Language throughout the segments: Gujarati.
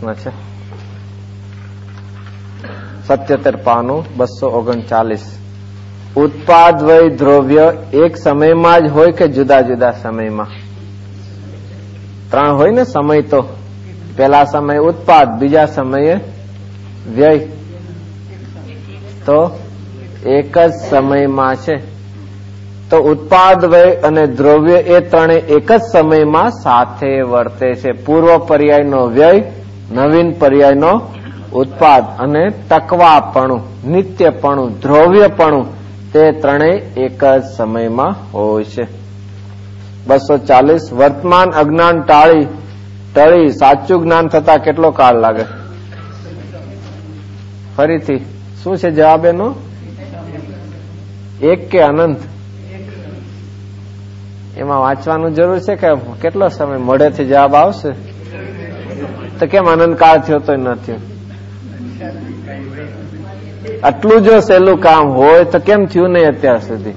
પ્રશ્ન છે. 77 પાનું 239. ઉત્પાદ વય દ્રવ્ય એક સમયમાં જ હોય કે જુદા જુદા સમયમાં? 3 હોય ને સમય. તો પેલા સમય ઉત્પાદ, બીજા સમયે વ્યય. તો એક જ સમયમાં છે. તો ઉત્પાદ વય અને દ્રવ્ય એ ત્રણે એક જ સમયમાં સાથે વર્તે છે. પૂર્વ પર્યાયનો વ્યય, નવીન પર્યાયનો ઉત્પાદ અને ટકવાપણું, નિત્યપણું, દ્રવ્યપણું તે ત્રણેય એક જ સમયમાં હોય છે. 240. વર્તમાન અજ્ઞાન ટળી સાચું જ્ઞાન થતા કેટલો કાળ લાગે? ફરીથી શું છે જવાબ એનો? એક કે અનંત? એમાં વાંચવાનું જરૂર છે કે કેટલો સમય મોડેથી જવાબ આવશે? તો કેમ અનંત કાળ થયો તો ન થયો? આટલું જો સહેલું કામ હોય તો કેમ થયું નહીં અત્યાર સુધી?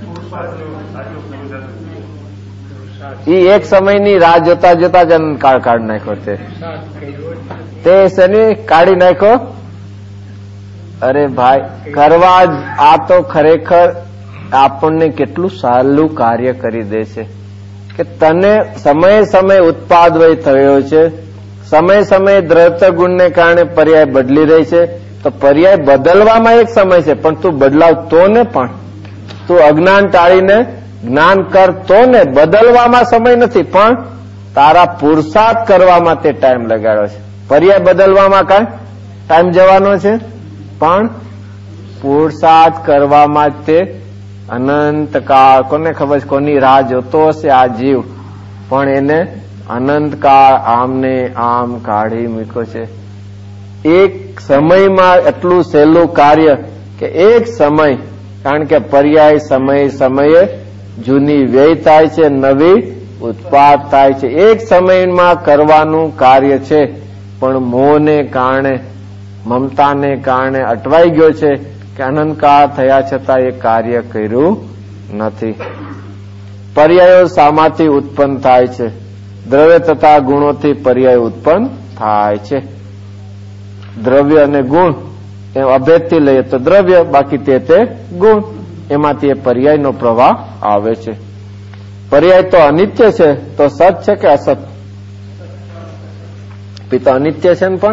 ઈ એક સમયની રાહ જોતા જોતા જ અનંત કાળ કાઢી નાખ્યો. તે શેની કાઢી નાખ્યો? અરે ભાઈ, કરવા જ આ તો ખરેખર આપણને કેટલું સહેલું કાર્ય કરી દે છે કે તને સમયે સમયે ઉત્પાદ વય થયો છે, સમય સમયે દ્રવ્ય ગુણને કારણે પર્યાય બદલી રહી છે. તો પર્યાય બદલવામાં એક સમય છે, પણ તું બદલાવ તો ને, પણ તું અજ્ઞાન ટાળીને જ્ઞાન કર તો ને. બદલવામાં સમય નથી, પણ તારા પુરુષાર્થ કરવામાં તે ટાઈમ લગાડ્યો છે. પર્યાય બદલવામાં કાંઈ ટાઈમ જવાનો છે, પણ પુરુષાર્થ કરવામાં તે અનંત કાળ, કોને ખબર કોની રાહ જોતો હશે આ જીવ, પણ એને અનંત કાળ આમને આમ કાઢી મૂક્યો છે. એક સમયમાં એટલું સહેલું કાર્ય કે એક સમય, કારણ કે પર્યાય સમય સમયે જૂની વ્યય થાય છે, નવી ઉત્પાદ થાય છે. એક સમયમાં કરવાનું કાર્ય છે, પણ મોહને કારણે, મમતાને કારણે અટવાઈ ગયો છે કે અનંતકાળ થયા છતાં એ કાર્ય કર્યું નથી. પર્યાયો શામાંથી ઉત્પન્ન થાય છે? દ્રવ્ય તથા ગુણોથી પર્યાય ઉત્પન્ન થાય છે. દ્રવ્ય અને ગુણ એ અભેદથી લઈએ તો દ્રવ્ય, બાકી તે ગુણ, એમાંથી એ પર્યાયનો પ્રવાહ આવે છે. પર્યાય તો અનિત્ય છે, તો સત છે કે અસત? પિતા અનિત્ય છે ને, પણ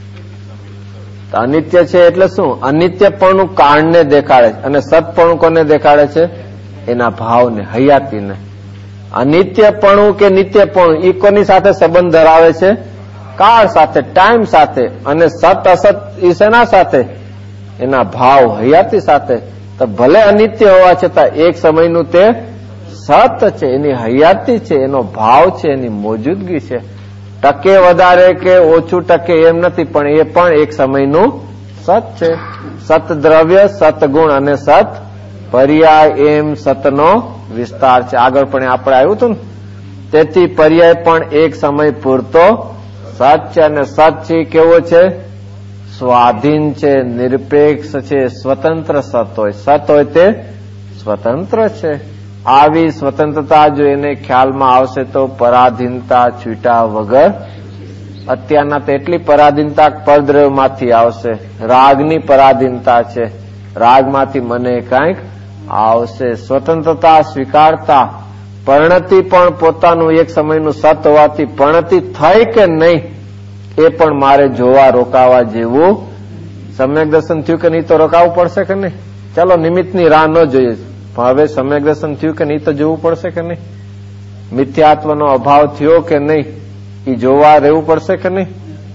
અનિત્ય છે એટલે શું? અનિત્યપણું કાળને દેખાડે છે, અને સતપણું કોને દેખાડે છે? એના ભાવને, હયાતીને. અનિત્યપણું કે નિત્યપણું એ કોની સાથે સંબંધ ધરાવે છે? કાળ સાથે, ટાઈમ સાથે. અને સત અસત એ શેના સાથે? એના ભાવ, હયાતી સાથે. તો ભલે અનિત્ય હોવા છતાં એક સમયનું તે સત છે, એની હયાતી છે, એનો ભાવ છે, એની મોજૂદગી છે. ટકે વધારે કે ઓછું ટકે એમ નથી, પણ એ પણ એક સમયનું સત છે. સત દ્રવ્ય, સત ગુણ અને સત પર્યાય, એમ સતનો વિસ્તાર છે. આગળ પણ આપણે આવ્યું હતું ને. તેથી પર્યાય પણ એક સમય પૂરતો સત છે. અને સત છે કેવો છે? સ્વાધીન છે, નિરપેક્ષ છે, સ્વતંત્ર સત હોય. સત હોય તે સ્વતંત્ર છે. આવી સ્વતંત્રતા જો એને ખ્યાલમાં આવશે તો પરાધીનતા છૂટા વગર, અત્યારના તો એટલી પરાધીનતા પરદ્રવ્યમાંથી આવશે. રાગની પરાધીનતા છે, રાગમાંથી મને કંઈક આવશે. સ્વતંત્રતા સ્વીકારતા, પરિણતિ પણ પોતાનું એક સમયનું સત હોવાથી પરિણતિ થઈ કે નહીં એ પણ મારે જોવા રોકાવા જેવું. સમ્યક દર્શન થયું કે નહીં તો રોકાવું પડશે કે નહીં? ચાલો નિમિત્તની રાહ ન જોઈએ, પણ હવે સમ્યક દર્શન થયું કે નહીં તો જોવું પડશે કે નહીં? મિથ્યાત્વનો અભાવ થયો કે નહીં એ જોવા રહેવું પડશે કે નહીં?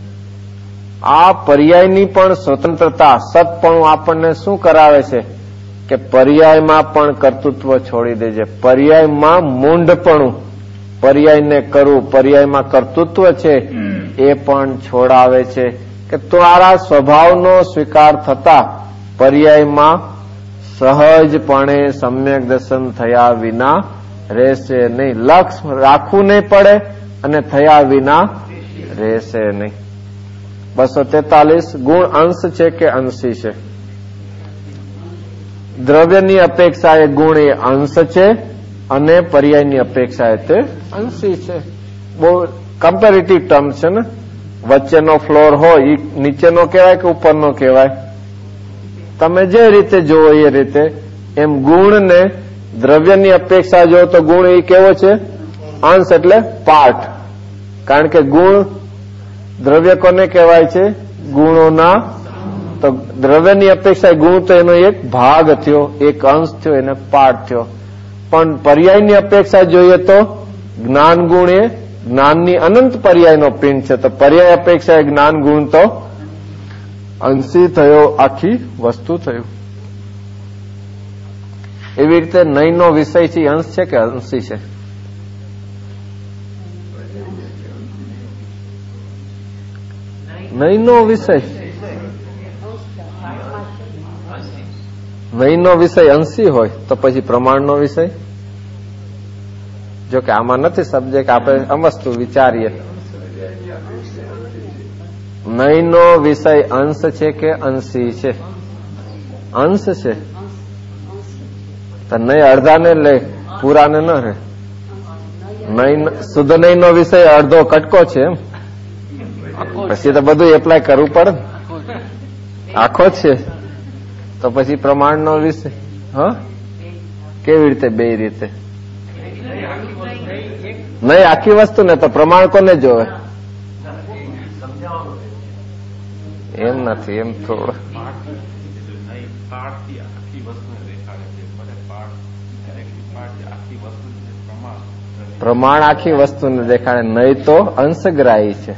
આ પર્યાયની પણ સ્વતંત્રતા, સતપણું આપણને શું કરાવે છે કે પર્યાયમાં પણ કર્તૃત્વ છોડી દેજે. પર્યાયમાં મૂંઢપણું, પર્યાયને કરવું, પર્યાયમાં કર્તૃત્વ છે એ પણ છોડાવે છે કે તારા સ્વભાવનો સ્વીકાર થતા પર્યાયમાં સહજપણે સમ્યક દર્શન થયા વિના રહેશે નહીં. લક્ષ રાખવું નહીં પડે અને થયા વિના રહેશે નહીં. 243. ગુણ અંશ છે કે અંશી છે? દ્રવ્યની અપેક્ષાએ ગુણ એ અંશ છે અને પર્યાયની અપેક્ષાએ તે અંશી છે. બહુ કમ્પેરેટિવ ટર્મ છે ને. વચ્ચેનો ફ્લોર હોય એ નીચેનો કહેવાય કે ઉપરનો કહેવાય? તમે જે રીતે જુઓ એ રીતે. એમ ગુણને દ્રવ્યની અપેક્ષા જો તો ગુણ એ કેવો છે? અંશ એટલે પાર્ટ. કારણ કે ગુણ દ્રવ્ય કોને કહેવાય છે? ગુણોના. તો દ્રવ્યની અપેક્ષા ગુણ તો એનો એક ભાગ થયો, એક અંશ થયો, એને પાર્ટ થયો. પણ પર્યાયની અપેક્ષા જોઈએ તો જ્ઞાન ગુણ એ જ્ઞાનની અનંત પર્યાયનો પિંડ છે. તો પર્યાય અપેક્ષા એ જ્ઞાન ગુણ તો અંશી થયો, આખી વસ્તુ થયું. એવી રીતે નયનો વિષય છે અંશ છે કે અંશી છે? નયનો વિષય નયનો વિષય અંશી હોય તો પછી પ્રમાણનો વિષય? જો કે આમાં નથી સબ્જેક્ટ, આપણે અમસ્તુ વિચારીએ. નયનો વિષય અંશ છે કે અંશી છે? અંશ છે. તો નય અડધાને લે, પૂરાને ન રહે. શુદ્ધ નયનો વિષય અડધો કટકો છે એમ? પછી તો બધું એપ્લાય કરવું પડે. આખો છે તો પછી પ્રમાણનો વિષય. હા, કેવી રીતે? બે રીતે. નહીં આખી વસ્તુ ને તો પ્રમાણ કોને જોવે? એમ નથી, એમ થોડું પ્રમાણ આખી વસ્તુને દેખાડે. નહીં તો અંશગ્રાહી છે.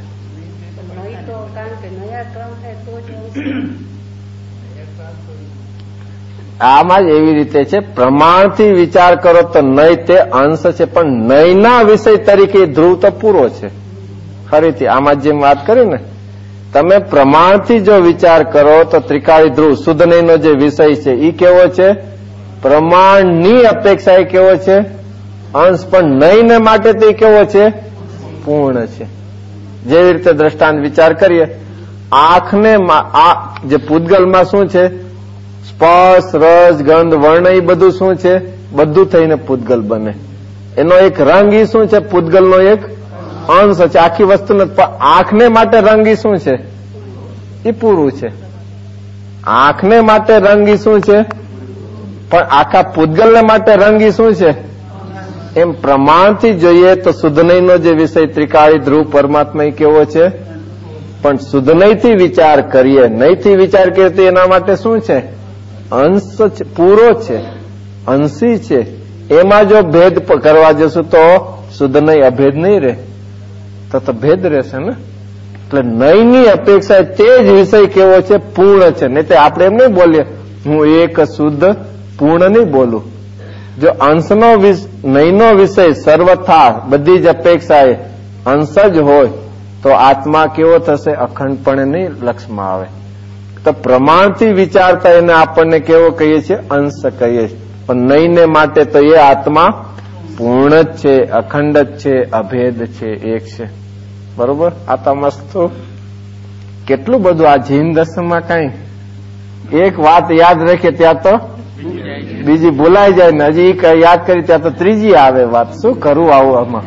આમાં જ એવી રીતે છે, પ્રમાણથી વિચાર કરો તો નય તે અંશ છે, પણ નયના વિષય તરીકે ધ્રુવ તો પૂરો છે. ફરીથી આમાં જેમ વાત કરી ને, તમે પ્રમાણથી જો વિચાર કરો તો ત્રિકાળી ધ્રુવ શુદ્ધ નયનો જે વિષય છે એ કેવો છે? પ્રમાણની અપેક્ષા એ કેવો છે? અંશ. પણ નયને માટે તો એ કેવો છે? પૂર્ણ છે. જેવી રીતે દ્રષ્ટાંત વિચાર કરીએ, આંખને જે પૂતગલમાં શું છે? સ્પર્શ, રસ, ગંધ, વર્ણ એ બધું શું છે? બધું થઈને પૂતગલ બને. એનો એક રંગ ઈ શું છે? પૂતગલનો એક અંશ છે. આખી વસ્તુ નથી. આંખને માટે રંગ ઈ શું છે? એ પૂરું છે. આંખને માટે રંગ ઈ શું છે? પણ આખા પૂતગલને માટે રંગ ઈ શું છે? એમ પ્રમાણથી જોઈએ તો શુદ્ધનયનો જે વિષય ત્રિકાળી ધ્રુવ પરમાત્મા એ કેવો છે? પણ શુદ્ધનયથી વિચાર કરીએ, નયથી વિચાર કરીએ તો એના માટે શું છે? અંશ છે, પૂરો છે, અંશી છે. એમાં જો ભેદ કરવા જશું તો શુદ્ધ નય અભેદ નહીં રહે, તો ભેદ રહેશે ને. એટલે નયની અપેક્ષા તે જ વિષય કેવો છે? પૂર્ણ છે. નહીં તો આપણે એમ નહીં બોલીએ હું એક શુદ્ધ પૂર્ણ નહીં બોલું. જો અંશનો નયનો વિષય સર્વથા બધી જ અપેક્ષાએ અંશ જ હોય તો આત્મા કેવો થશે? અખંડપણે નહીં લક્ષમાં આવે. તો પ્રમાણથી વિચારતા એને આપણને કેવો કહીએ છીએ? અંશ કહીએ છીએ. પણ નયને માટે તો એ આત્મા પૂર્ણ જ છે, અખંડ જ છે, અભેદ છે, એક છે. બરોબર? આ તમસ્તુ કેટલું બધું આ જીન દસમાં કઈ એક વાત યાદ રાખે ત્યાં તો બીજી ભૂલાઈ જાય ને, હજી યાદ કરી ત્યાં તો ત્રીજી આવે વાત. શું કરવું આવું? આમાં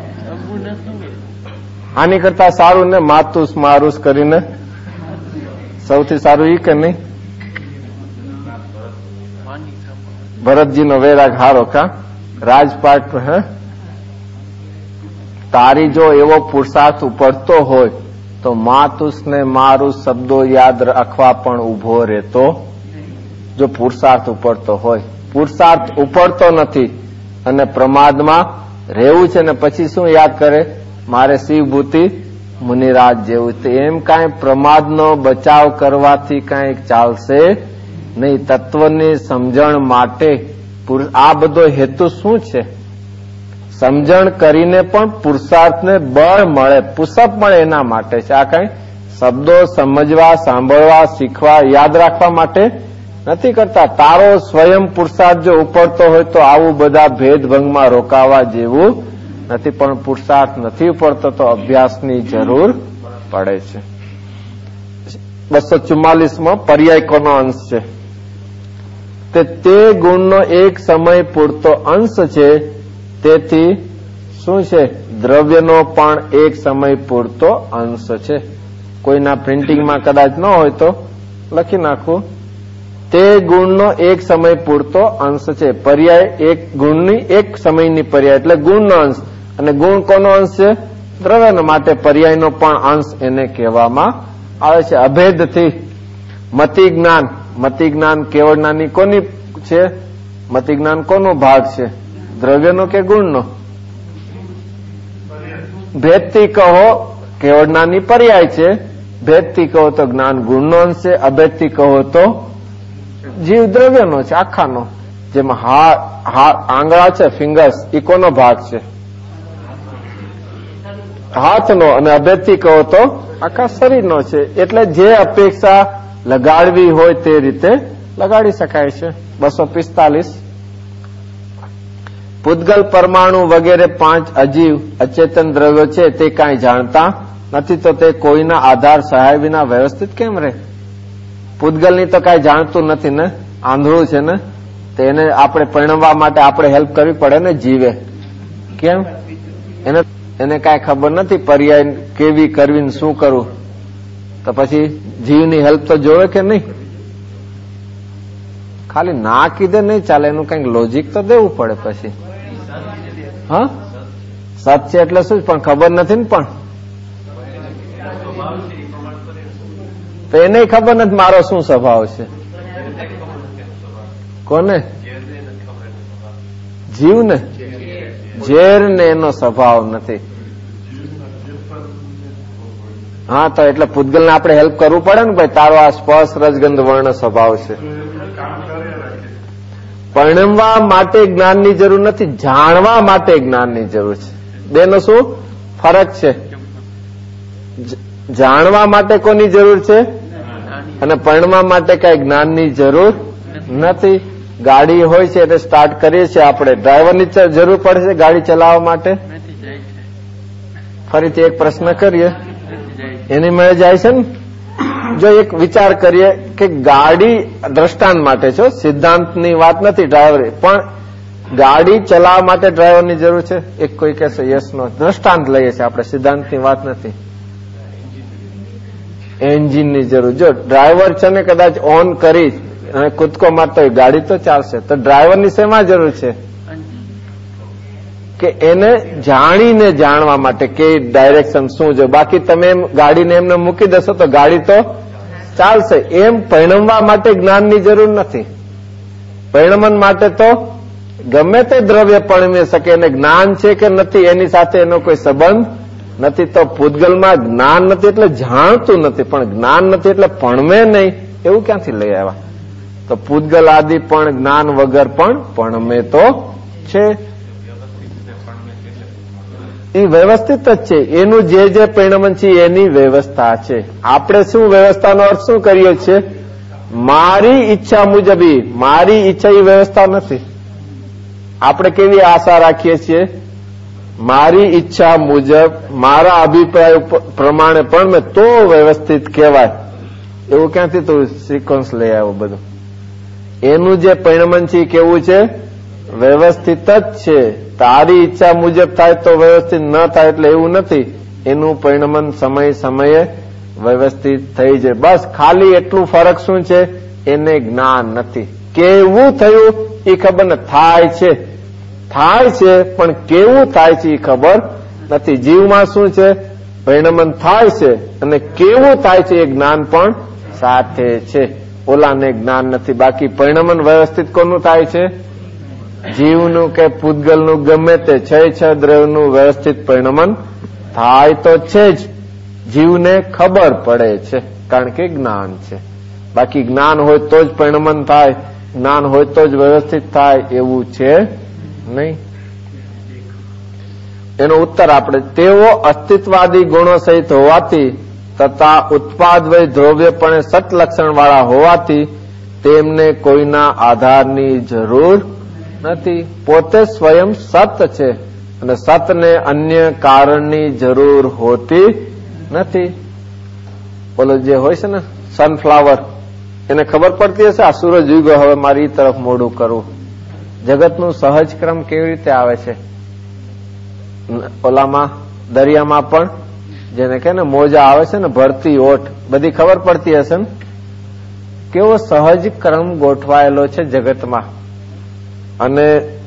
આની કરતા સારું ને માતુસ મારુસ કરીને સૌથી સારું ઈ કે નહીં? ભરતજીનો વૈરાગ હારો કા રાજપાટ. તારી જો એવો પુરુષાર્થ ઉપડતો હોય તો માતુસ ને મારું શબ્દો યાદ રાખવા પણ ઉભો રહેતો. જો પુરુષાર્થ ઉપડતો હોય, પુરુષાર્થ ઉપડતો નથી અને પ્રમાદમાં રહેવું છે ને પછી શું યાદ કરે? મારે શિવભૂતિ મુનિરાજ જેવું. તો એમ કાંઈ પ્રમાદનો બચાવ કરવાથી કાંઈ ચાલશે નહીં. તત્વની સમજણ માટે આ બધો હેતુ શું છે? સમજણ કરીને પણ પુરુષાર્થને બળ મળે, પુષપ મળે એના માટે છે. આ કઈ શબ્દો સમજવા, સાંભળવા, શીખવા, યાદ રાખવા માટે નથી કરતા. તારો સ્વયં પુરુષાર્થ જો ઉપડતો હોય તો આવું બધા ભેદભંગમાં રોકાવા જેવું નથી. પણ પુરુષાર્થ નથી ઉપડતો તો અભ્યાસની જરૂર પડે છે. 244માં પર્યાય કોનો અંશ છે? તે ગુણનો એક સમય પૂરતો અંશ છે. તેથી શું છે? દ્રવ્યનો પણ એક સમય પૂરતો અંશ છે. કોઈના પ્રિન્ટિંગમાં કદાચ ન હોય તો લખી નાખું. તે ગુણનો એક સમય પૂરતો અંશ છે. પર્યાય એક ગુણની એક સમયની પર્યાય એટલે ગુણનો અંશ. અને ગુણ કોનો અંશ છે? દ્રવ્યનો. માટે પર્યાયનો પણ અંશ એને કહેવામાં આવે છે. અભેદથી મતિ જ્ઞાન. મતિ જ્ઞાન કેવળ જ્ઞાની કોની છે? મતિ જ્ઞાન કોનો ભાગ છે? દ્રવ્યનો કે ગુણનો? ભેદથી કહો કેવળ જ્ઞાનની પર્યાય છે. ભેદથી કહો તો જ્ઞાન ગુણનો અંશ છે. અભેદથી કહો તો જીવ દ્રવ્યનો છે, આખાનો. જેમાં આંગળા છે, ફિંગર્સ, એ કોનો ભાગ છે? હાથનો. અને અભેદથી કહો તો આખા શરીરનો છે. એટલે જે અપેક્ષા લગાડવી હોય તે રીતે લગાડી શકાય છે. 245 પૂતગલ, પરમાણુ વગેરે 5 અજીવ અચેતન દ્રવ્યો છે તે કાંઈ જાણતા નથી, તો તે કોઈના આધાર સહાય વિના વ્યવસ્થિત કેમ રહે? પૂતગલની તો કાંઈ જાણતું નથી ને, આંધળું છે ને, તેને આપણે પરણવા માટે આપણે હેલ્પ કરવી પડે ને. જીવે કેમ? એને કાંઈ ખબર નથી પર્યાય કેવી કરવી ને શું કરવું. તો પછી જીવની હેલ્પ તો જોવે કે નહીં? ખાલી ના કીધે નહીં ચાલે, એનું કંઈક લોજિક તો દેવું પડે પછી. હા, સત છે એટલે શું? પણ ખબર નથી ને. પણ તો એને ખબર નથી મારો શું સ્વભાવ છે. કોને? જીવને. ઝેરને એનો સ્વભાવ નથી. હા, તો એટલે પૂતગલને આપણે હેલ્પ કરવું પડે ને. ભાઈ તારો આ સ્પર્શ રજગંધ વર્ણ સ્વભાવ છે. પરણવા માટે જ્ઞાનની જરૂર નથી, જાણવા માટે જ્ઞાનની જરૂર છે. બેનો શું ફરક છે? જાણવા માટે કોની જરૂર છે? અને પરણવા માટે કઈ જ્ઞાનની જરૂર નથી. ગાડી હોય છે એટલે સ્ટાર્ટ કરીએ છીએ આપણે, ડ્રાઈવરની જરૂર પડે છે ગાડી ચલાવવા માટે? ફરીથી એક પ્રશ્ન કરીએ, એની મળે જાય છે ને. જો એક વિચાર કરીએ કે ગાડી દ્રષ્ટાંત માટે છે, સિદ્ધાંતની વાત નથી, ડ્રાઈવર પણ ગાડી ચલાવવા માટે ડ્રાઈવરની જરૂર છે? એક કોઈ કહેશે યસ નો. દ્રષ્ટાંત લઈએ છીએ આપણે, સિદ્ધાંતની વાત નથી. એન્જિનની જરૂર. જો ડ્રાઈવર છે ને કદાચ ઓન કરી અને કૂદકો મારતો હોય, ગાડી તો ચાલશે. તો ડ્રાઈવરની શેમાં જરૂર છે? કે એને જાણીને જાણવા માટે કે ડાયરેક્શન શું છે. બાકી તમે ગાડીને એમને મૂકી દેશો તો ગાડી તો ચાલશે. એમ પરિણમવા માટે જ્ઞાનની જરૂર નથી. પરિણમન માટે તો ગમે તે દ્રવ્ય પરિણમી શકે, એને જ્ઞાન છે કે નથી એની સાથે એનો કોઈ સંબંધ નથી. તો પૂતગલમાં જ્ઞાન નથી એટલે જાણતું નથી, પણ જ્ઞાન નથી એટલે પણમે નહીં, એવું ક્યાંથી લઈ આવ્યા? તો પૂતગલ આદિ પણ જ્ઞાન વગર પણ પણમે તો છે. એ વ્યવસ્થિત જ છે. એનું જે પરિણમન છે એની વ્યવસ્થા છે. આપણે શું વ્યવસ્થાનો અર્થ શું કરીએ છીએ? મારી ઈચ્છા મુજબ. મારી ઈચ્છા એ વ્યવસ્થા નથી. આપણે કેવી આશા રાખીએ છીએ? મારી ઈચ્છા મુજબ, મારા અભિપ્રાય પ્રમાણે પણ મેં તો વ્યવસ્થિત કહેવાય. એવું ક્યાંથી તું સિક્વન્સ લઈ આવ્યો બધું? એનું જે પરિણમન છે કેવું છે? વ્યવસ્થિત જ છે. તારી ઈચ્છા મુજબ થાય તો વ્યવસ્થિત, ન થાય એટલે એવું નથી. એનું પરિણમન સમય સમયે વ્યવસ્થિત થઈ જાય. બસ ખાલી એટલું ફરક શું છે? એને જ્ઞાન નથી. કેવું થયું એ ખબર ને. થાય છે પણ કેવું થાય છે એ ખબર નથી. જીવમાં શું છે? પરિણમન થાય છે અને કેવું થાય છે એ જ્ઞાન પણ સાથે છે. ઓલાને જ્ઞાન નથી. બાકી પરિણમન વ્યવસ્થિત કોનું થાય છે? જીવનું કે પૂતગલનું, ગમે તે છ દ્રવ્યનું વ્યવસ્થિત પરિણમન થાય તો છે જ. જીવને ખબર પડે છે કારણ કે જ્ઞાન છે. બાકી જ્ઞાન હોય તો જ પરિણમન થાય, જ્ઞાન હોય તો જ વ્યવસ્થિત થાય એવું છે નહીં. એનો ઉત્તર આપણે, તેઓ અસ્તિત્વવાદી ગુણો સહિત હોવાથી તથા ઉત્પાદવય દ્રવ્યપણે સત્લક્ષણ વાળા હોવાથી તેમને કોઈના આધારની જરૂર નથી. પોતે સ્વયં સત છે અને સતને અન્ય કારણની જરૂર હોતી નથી. બોલો જે હોય છે ને સનફ્લાવર, એને ખબર પડતી હશે આ સૂરજ ઉગ્યો, હવે મારી તરફ મોઢું કરવું. જગતનું સહજ ક્રમ કેવી રીતે આવે છે? ઓલામાં દરિયામાં પણ જેને કે ને મોજા આવે છે ને, ભરતી ઓઠ, બધી ખબર પડતી હશે ને, કેવો સહજ ક્રમ ગોઠવાયેલો છે જગતમાં. અને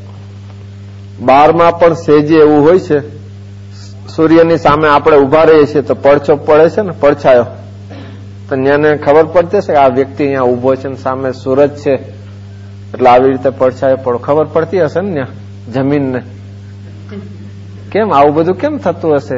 બારમાં પણ સેજે એવું હોય છે, સૂર્યની સામે આપણે ઉભા રહીએ છીએ તો પડછો પડે છે ને, પડછાયો, તો ત્યાંને ખબર પડતી હશે કે આ વ્યક્તિ અહીંયા ઉભો છે ને સામે સૂરજ છે, એટલે આવી રીતે પડછાયો પડો ખબર પડતી હશે ને ત્યાં જમીનને. કેમ આવું બધું કેમ થતું હશે?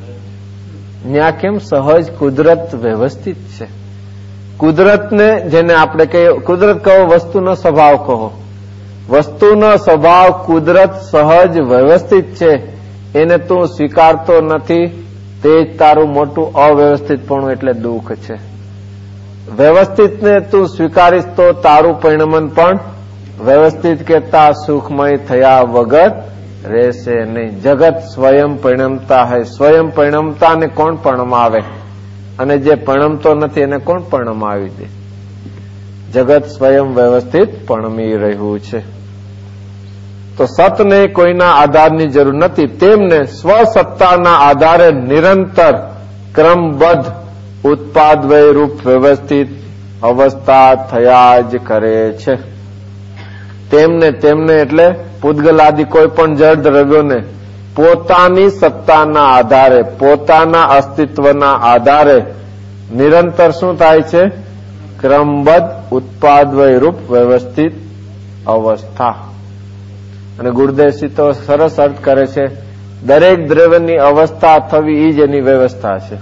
ત્યાં કેમ સહજ કુદરત વ્યવસ્થિત છે. કુદરતને જેને આપણે કહીએ, કુદરત કહો, વસ્તુનો સ્વભાવ કહો, વસ્તુનો સ્વભાવ કુદરત સહજ વ્યવસ્થિત છે, એને તું સ્વીકારતો નથી, તે જ તારું મોટું અવ્યવસ્થિતપણું એટલે દુઃખ છે. વ્યવસ્થિતને તું સ્વીકારીશ તો તારું પરિણમન પણ વ્યવસ્થિત કરતા સુખમય થયા વગર રહેશે નહીં. જગત સ્વયં પરિણમતા હૈ, સ્વયં પરિણમતા ને કોણ પરણમાવે? અને જે પરણમતો નથી એને કોણ પરણમાવી દે? જગત સ્વયં વ્યવસ્થિત પરણમી રહ્યું છે. તો સતને કોઈના આધારની જરૂર નથી, તેમને સ્વસત્તાના આધારે નિરંતર ક્રમબદ્ધ ઉત્પાદવય રૂપ વ્યવસ્થિત અવસ્થા થયા જ કરે છે. તેમને એટલે પૂતગલાદિ કોઈ પણ જળ દ્રવ્યોને પોતાની સત્તાના આધારે, પોતાના અસ્તિત્વના આધારે નિરંતર શું થાય છે? ક્રમબદ્ધ ઉત્પાદવય રૂપ વ્યવસ્થિત અવસ્થા. અને ગુરુદેવજી તો સરસ અર્થ કરે છે, દરેક દ્રવ્યની અવસ્થા થવી એ જ એની વ્યવસ્થા છે.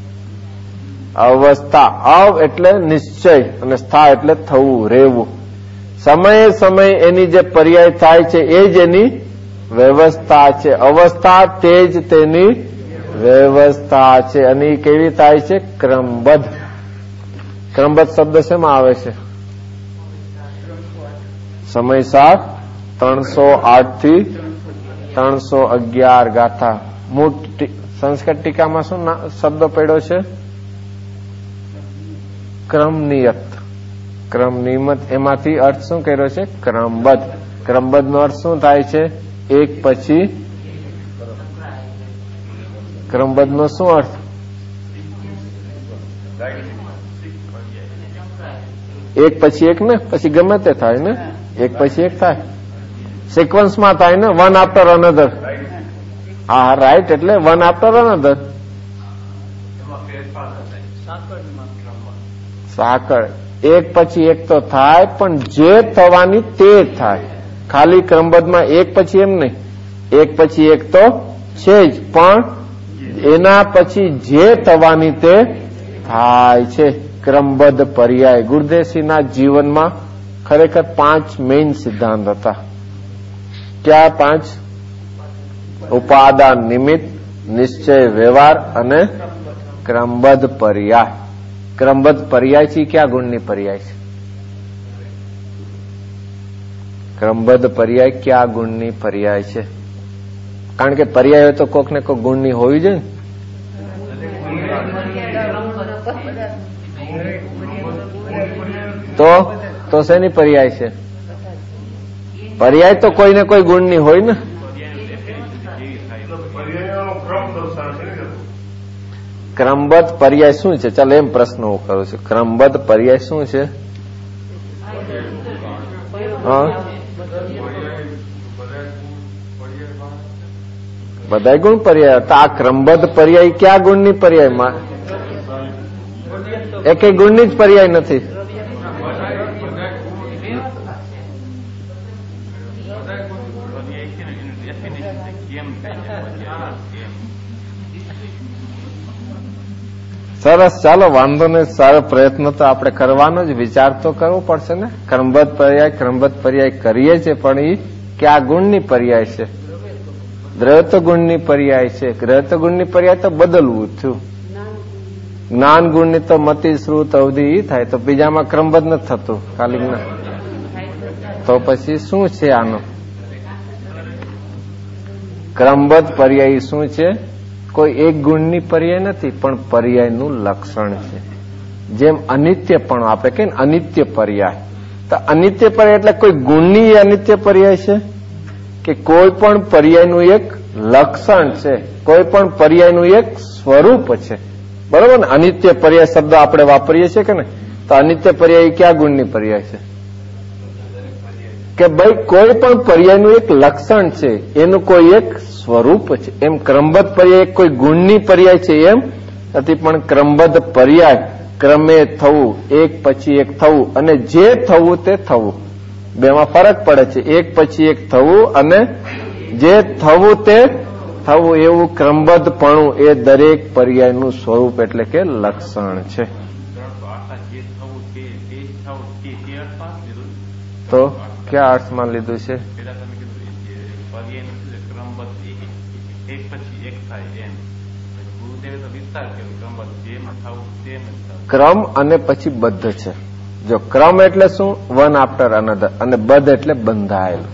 અવસ્થા, અવ એટલે નિશ્ચય અને સ્થા એટલે થવું, રહેવું. સમયે સમય એની જે પર્યાય થાય છે એ જ એની વ્યવસ્થા છે. અવસ્થા તે જ તેની વ્યવસ્થા છે. અને એ કેવી થાય છે? ક્રમબદ્ધ. ક્રમબદ્ધ શબ્દ શેમાં આવે છે? સમયસાર 308 થી 311 ગાથા. મૂળ સંસ્કૃત ટીકામાં શું શબ્દ પડ્યો છે? ક્રમનિયત. ક્રમનિયમત, એમાંથી અર્થ શું કર્યો છે? ક્રમબદ્ધ. ક્રમબદ્ધ નો અર્થ શું થાય છે? એક પછી. ક્રમબદ્ધ નો શું અર્થ? એક પછી એક ને, પછી ગમે તે થાય ને, એક પછી એક થાય, સિક્વન્સમાં થાય ને, વન આફ્ટર અનધર. હા, રાઈટ, એટલે વન આફ્ટર અનધર. સાંકળ, એક પછી એક તો થાય, પણ જે થવાની તે થાય. ખાલી ક્રમબદ્ધમાં એક પછી એમ નહીં, એક પછી એક તો છે જ, પણ એના પછી જે થવાની તે થાય છે. ક્રમબદ્ધ પર્યાય. ગુરુદેવજીના જીવનમાં ખરેખર 5 મેઇન સિદ્ધાંત હતા. ક્યાં 5? ઉપાદાન નિમિત્ત, નિશ્ચય વ્યવહાર અને ક્રમબદ્ધ પર્યાય. ક્રમબદ્ધ પર્યાય છે ક્યાં ગુણની પર્યાય છે? ક્રમબદ્ધ પર્યાય ક્યાં ગુણની પર્યાય છે? કારણ કે પર્યાય હોય તો કોક ને કોક ગુણની હોવી જોઈએ ને. તો શેની પર્યાય છે? પર્યાય તો કોઈ ને કોઈ ગુણની હોય ને. ક્રમબદ્ધ પર્યાય શું છે? ચાલો એમ પ્રશ્ન હું કરું છું, ક્રમબદ્ધ પર્યાય શું છે? બધા ગુણ પર્યાય. તો આ ક્રમબદ્ધ પર્યાય ક્યાં ગુણની પર્યાયમાં? એક ગુણની જ પર્યાય નથી. સરસ, ચાલો વાંધો નહીં. સારો પ્રયત્ન તો આપણે કરવાનો જ, વિચાર તો કરવો પડશે ને. ક્રમબદ્ધ પર્યાય કરીએ છીએ, પણ એ ક્યાં ગુણની પર્યાય છે? દ્રવ્યત્વ ગુણની પર્યાય છે. દ્રવ્યત્વ ગુણની પર્યાય તો બદલવું થયું. જ્ઞાન ગુણની તો મતિ શ્રુત અવધિ ઈ થાય, તો બીજામાં ક્રમબદ્ધ નથી થતું, ખાલી જ્ઞાન. તો પછી શું છે આનો? ક્રમબદ્ધ પર્યાય શું છે? કોઈ એક ગુણની પર્યાય નથી, પણ પર્યાયનું લક્ષણ છે. જેમ અનિત્ય પણ આપણે કહીએ ને, અનિત્ય પર્યાય. તો અનિત્ય પર્યાય એટલે કોઈ ગુણની અનિત્ય પર્યાય છે કે કોઈ પણ પર્યાયનું એક લક્ષણ છે, કોઈ પણ પર્યાયનું એક સ્વરૂપ છે. બરોબર ને? અનિત્ય પર્યાય શબ્દ આપણે વાપરીએ છીએ કે ને, તો અનિત્ય પર્યાય ક્યાં ગુણની પર્યાય છે? કે ભાઈ કોઈ પણ પર્યાયનું એક લક્ષણ છે, એનું કોઈ એક સ્વરૂપ છે. એમ ક્રમબદ્ધ પર્યાય કોઈ ગુણની પર્યાય છે એમ નથી, પણ ક્રમબદ્ધ પર્યાય ક્રમે થવું, એક પછી એક થવું, અને જે થવું તે થવું, બેમાં ફરક પડે છે. એક પછી એક થવું અને જે થવું તે થવું, એવું ક્રમબદ્ધપણું એ દરેક પર્યાયનું સ્વરૂપ એટલે કે લક્ષણ છે. તો ક્યાં અર્થમાં લીધું છે? ક્રમ અને પછી બદ્ધ છે. જો ક્રમ એટલે શું? વન આફ્ટર અનધર, અને બદ્ધ એટલે બંધાયેલું.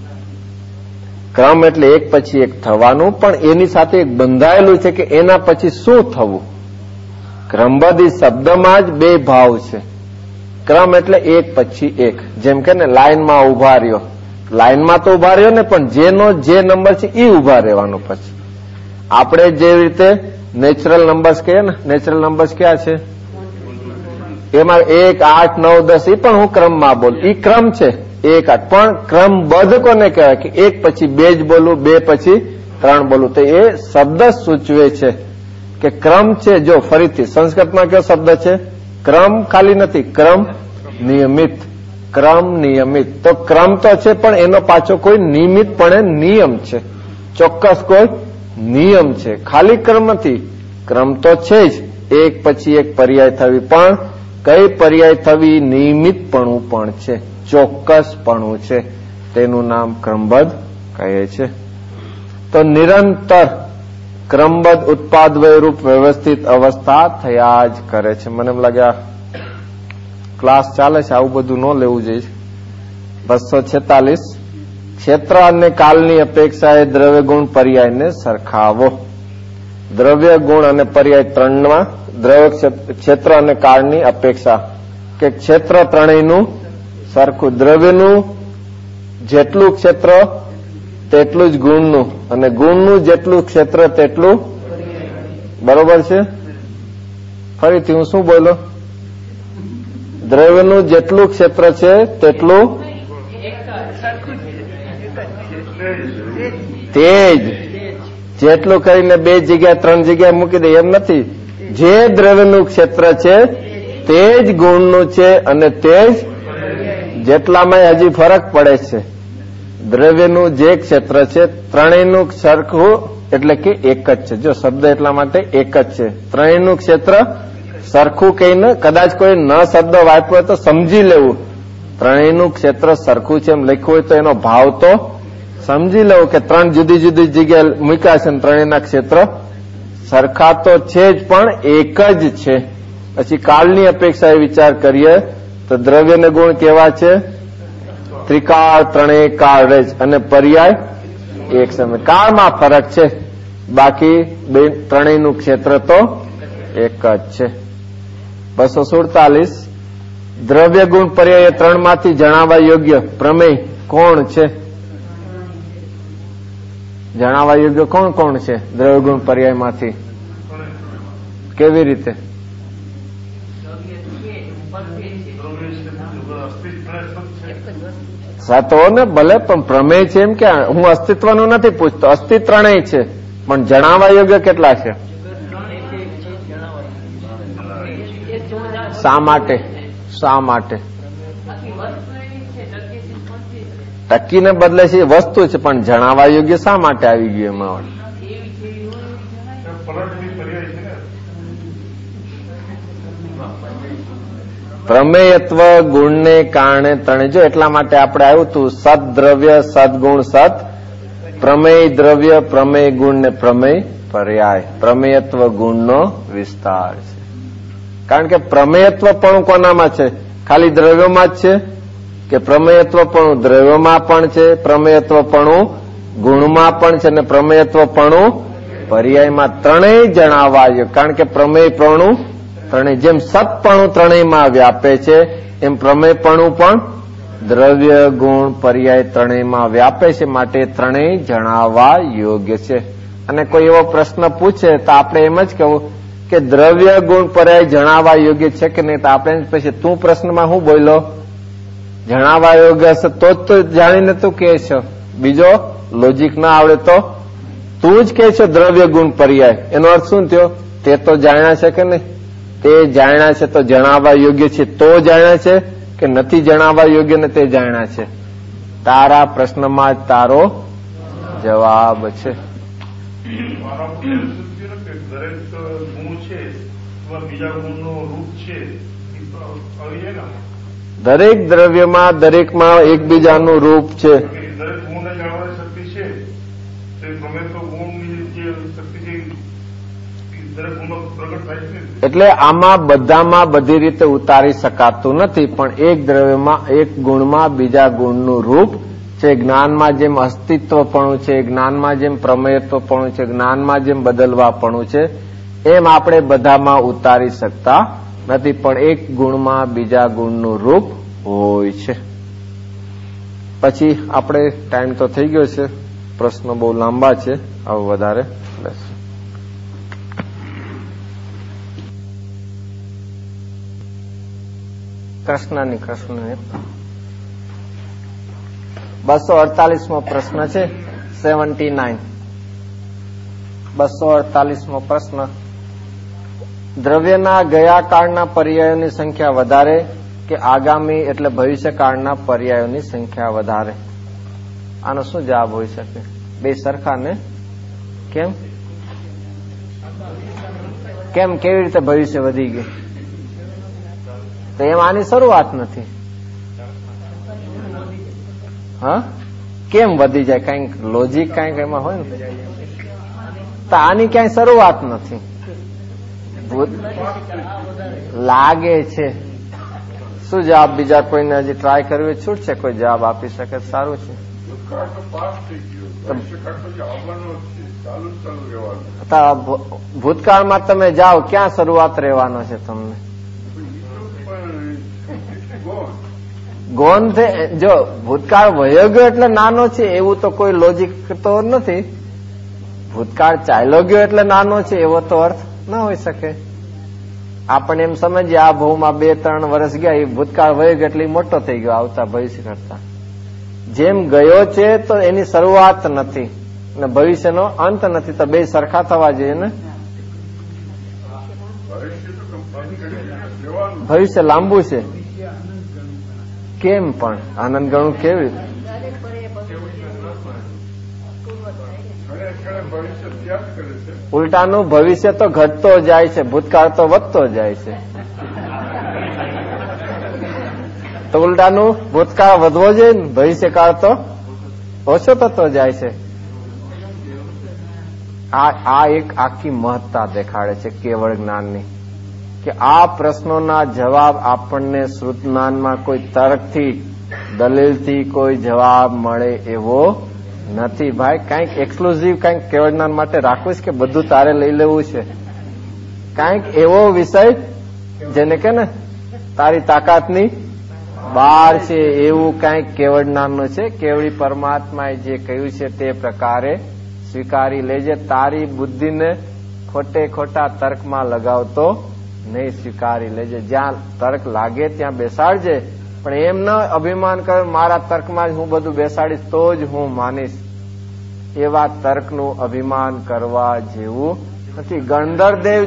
ક્રમ એટલે એક પછી એક થવાનું, પણ એની સાથે એક બંધાયેલું છે કે એના પછી શું થવું. ક્રમબદ્ધ શબ્દમાં જ બે ભાવ છે. ક્રમ એટલે એક પછી એક, જેમ કે ને લાઈનમાં ઉભા રહ્યો, લાઈનમાં તો ઉભા રહ્યો ને, પણ જેનો જે નંબર છે એ ઉભા રહેવાનો. પછી આપણે જે રીતે નેચરલ નંબર્સ કહીએ ને, નેચરલ નંબર્સ ક્યાં છે? એમાં 1, 8, 9, 10 એ પણ હું ક્રમમાં બોલું, એ ક્રમ છે 1, 8. પણ ક્રમબદ્ધ કોને કહેવાય? કે એક પછી બે જ બોલું, બે પછી ત્રણ બોલું. તો એ શબ્દ સૂચવે છે કે ક્રમ છે. જો ફરીથી સંસ્કૃતમાં કયો શબ્દ છે? ક્રમ ખાલી નથી, ક્રમ નિયમિત. ક્રમ નિયમિત. તો ક્રમ તો છે, પણ એનો પાછો કોઈ નિયમિતપણે નિયમ છે, ચોક્કસ કોઈ નિયમ છે. ખાલી ક્રમ નથી, ક્રમ તો છે જ, એક પછી એક પર્યાય થવી, પણ કઈ પર્યાય થવી? નિયમિતપણું પણ છે, ચોક્કસપણું છે. તેનું નામ ક્રમબદ્ધ કહે છે. તો નિરંતર ક્રમબદ્ધ ઉત્પાદવયરૂપ વ્યવસ્થિત અવસ્થા થયા જ કરે છે. મને એમ લાગે ક્લાસ ચાલે છે, આવું બધું ન લેવું જોઈએ. 246 ક્ષેત્ર અને કાલની અપેક્ષાએ દ્રવ્ય ગુણ પર્યાયને સરખાવો. દ્રવ્ય ગુણ અને પર્યાય ત્રણમાં દ્રવ્ય ક્ષેત્ર અને કાળની અપેક્ષા, કે ક્ષેત્ર ત્રણેયનું સરખું. દ્રવ્યનું જેટલું ક્ષેત્ર તેટલું જ ગુણનું, અને ગુણનું જેટલું ક્ષેત્ર તેટલું. બરોબર છે? ફરીથી હું શું બોલો? દ્રવ્યનું જેટલું ક્ષેત્ર છે તેટલું તેજ. જેટલું કરીને બે જગ્યા ત્રણ જગ્યા મૂકી દે એમ નથી. જે દ્રવ્યનું ક્ષેત્ર છે તે જ ગુણનું છે, અને તે જ જેટલામાં હજી ફરક પડે છે. દ્રવ્યનું જે ક્ષેત્ર છે ત્રણેયનું સરખું એટલે કે એક જ છે. જો શબ્દ એટલા માટે એક જ છે. ત્રણેયનું ક્ષેત્ર સરખું કહીને કદાચ કોઈ ન શબ્દ વાપર્યો હોય તો સમજી લેવું. ત્રણેયનું ક્ષેત્ર સરખું છે એમ લખ્યું હોય તો એનો ભાવ તો સમજી લેવું કે ત્રણ જુદી જુદી જગ્યાએ મૂક્યા છે, ત્રણેયના ક્ષેત્ર સરખા તો છે જ, પણ એક જ છે. પછી કાળની અપેક્ષા એ વિચાર કરીએ તો દ્રવ્યને ગુણ કેવા છે? ત્રિકાળ, ત્રણેય કાળ રેજ, અને પર્યાય એક સમય. કાળમાં ફરક છે, બાકી ત્રણેયનું ક્ષેત્ર તો એક જ છે. 247 દ્રવ્ય ગુણ પર્યાય ત્રણ માંથી જણાવવા યોગ્ય પ્રમેય કોણ છે? જણાવવા યોગ્ય કોણ કોણ છે દ્રવ્ય ગુણ પર્યાય માંથી? કેવી રીતે? સાતો ને ભલે, પણ પ્રમેય છે એમ કે હું અસ્તિત્વનું નથી પૂછતો. અસ્તિત્વ ત્રણેય છે, પણ જણાવવા યોગ્ય કેટલા છે? શા માટે? શા માટે? ટકીને બદલે છે વસ્તુ છે, પણ જણાવવા યોગ્ય શા માટે આવી ગયું એમાં? પ્રમેયત્વ ગુણને કારણે ત્રણે. જો એટલા માટે આપણે આવ્યું હતું સદ દ્રવ્ય, સદગુણ, સત પ્રમેય દ્રવ્ય, પ્રમેય ગુણ ને પ્રમેય પર્યાય. પ્રમેયત્વ ગુણનો વિસ્તાર છે. કારણ કે પ્રમેયત્વ પણ કોનામાં છે? ખાલી દ્રવ્યોમાં જ છે? કે પ્રમેયત્વ પણ દ્રવ્યોમાં પણ છે, પ્રમેયત્વ પણ ગુણમાં પણ છે, અને પ્રમેયત્વ પણ પર્યાયમાં. ત્રણેય જણાવવા જોઈએ. કારણ કે પ્રમેય પણ ત્રણેય, જેમ સતપણું ત્રણેયમાં વ્યાપે છે એમ પ્રમેયપણું પણ દ્રવ્ય ગુણ પર્યાય ત્રણેયમાં વ્યાપે છે, માટે ત્રણેય જણાવવા યોગ્ય છે. અને કોઈ એવો પ્રશ્ન પૂછે તો આપણે એમ જ કહેવું કે દ્રવ્ય ગુણ પર્યાય જણાવવા યોગ્ય છે કે નહીં, તો આપણે પછી તું પ્રશ્નમાં શું બોલ્યો, જણાવવા યોગ્ય હશે તો જ જાણીને તું કહે છો, બીજો લોજિક ના આવડે તો તું જ કહે છો દ્રવ્ય ગુણ પર્યાય, એનો અર્થ શું થયો, તે તો જાણ્યા છે કે નહીં, તે જાણ્યા છે તો જણાવવા યોગ્ય છે તો જાણ્યા છે કે નથી જણાવવા યોગ્ય ને તે જાણ્યા છે. તારા પ્રશ્નમાં જ તારો જવાબ છે. દરેક ગુણ છે બીજા ગુણનો રૂપ છે, દરેક દ્રવ્યમાં દરેકમાં એકબીજાનું રૂપ છે. દરેક ગુણને જાણવાની શક્તિ છે, તે ગમે તો ગુણની જે શક્તિ છે દરેક ગુણમાં પ્રગટ થાય છે. એટલે આમાં બધામાં બધી રીતે ઉતારી શકાતું નથી, પણ એક દ્રવ્યમાં એક ગુણમાં બીજા ગુણનું રૂપ છે. જ્ઞાનમાં જેમ અસ્તિત્વપણું છે, જ્ઞાનમાં જેમ પ્રમેયત્વપણું છે, જ્ઞાનમાં જેમ બદલવાપણું છે, એમ આપણે બધામાં ઉતારી શકતા નથી, પણ એક ગુણમાં બીજા ગુણનું રૂપ હોય છે. પછી આપણે ટાઈમ તો થઈ ગયો છે, પ્રશ્નો બહુ લાંબા છે, હવે વધારે લેશું. કૃષ્ણની 248મો પ્રશ્ન છે. 79 248મો પ્રશ્ન. દ્રવ્યના ગયા કાળના પર્યાયોની સંખ્યા વધારે કે આગામી એટલે ભવિષ્યકાળના પર્યાયોની સંખ્યા વધારે? આનો શું જવાબ હોઈ શકે? બે સરખા ને? કેમ કેમ કેવી રીતે ભવિષ્ય વધી ગયું? તો એમ આની શરૂઆત નથી. હા, કેમ વધી જાય? કઈક લોજિક કઈક એમાં હોય ને, તો આની ક્યાંય શરૂઆત નથી. લાગે છે. શું જવાબ? બીજા કોઈને હજી ટ્રાય કરવી છૂટ છે? કોઈ જવાબ આપી શકે સારું છે. ભૂતકાળમાં તમે જાઓ, ક્યાં શરૂઆત રહેવાનો છે તમને? ગોન જો ભૂતકાળ વયો ગયો એટલે નાનો છે એવું તો કોઈ લોજિક તો નથી. ભૂતકાળ ચાલ્યો ગયો એટલે નાનો છે એવો તો અર્થ ન હોઈ શકે. આપણે એમ સમજીએ આ ભવમાં 2-3 વર્ષ ગયા, એ ભૂતકાળ વયો ગયો એટલે મોટો થઈ ગયો આવતા ભવિષ્ય કરતા. જેમ ગયો છે તો એની શરૂઆત નથી અને ભવિષ્યનો અંત નથી, તો બે સરખા થવા જોઈએ ને. ભવિષ્ય લાંબુ છે. કેમ પણ આનંદ ગણું કેવી? ઉલટાનું ભવિષ્ય તો ઘટતો જાય છે, ભૂતકાળ તો વધતો જાય છે. તો ઉલટાનું ભૂતકાળ વધવો જોઈએ ને, ભવિષ્યકાળ તો ઓછો થતો જાય છે. આ એક આખી મહત્તા દેખાડે છે કેવળ જ્ઞાનની, કે આ પ્રશ્નોના જવાબ આપણને શ્રુત જ્ઞાનમાં કોઈ તર્કથી દલીલથી કોઈ જવાબ મળે એવો નથી. ભાઈ કંઈક એક્સક્લુઝિવ કંઈક કેવળ જ્ઞાન માટે રાખવું છે કે બધું તારે લઈ લેવું છે? કંઈક એવો વિષય જેને કે ને તારી તાકાતની બહાર છે એવું કંઈક કેવળ જ્ઞાનનું છે. કેવળી પરમાત્માએ જે કહ્યું છે તે પ્રકારે સ્વીકારી લેજે. તારી બુદ્ધિને ખોટે ખોટા તર્કમાં લગાવતો નહીં, સ્વીકારી લેજે. જ્યાં તર્ક લાગે ત્યાં બેસાડજે, પણ એમ ન અભિમાન કર મારા તર્કમાં જ હું બધું બેસાડીશ તો જ હું માનીશ. એવા તર્કનું અભિમાન કરવા જેવું નથી. ગણધરદેવ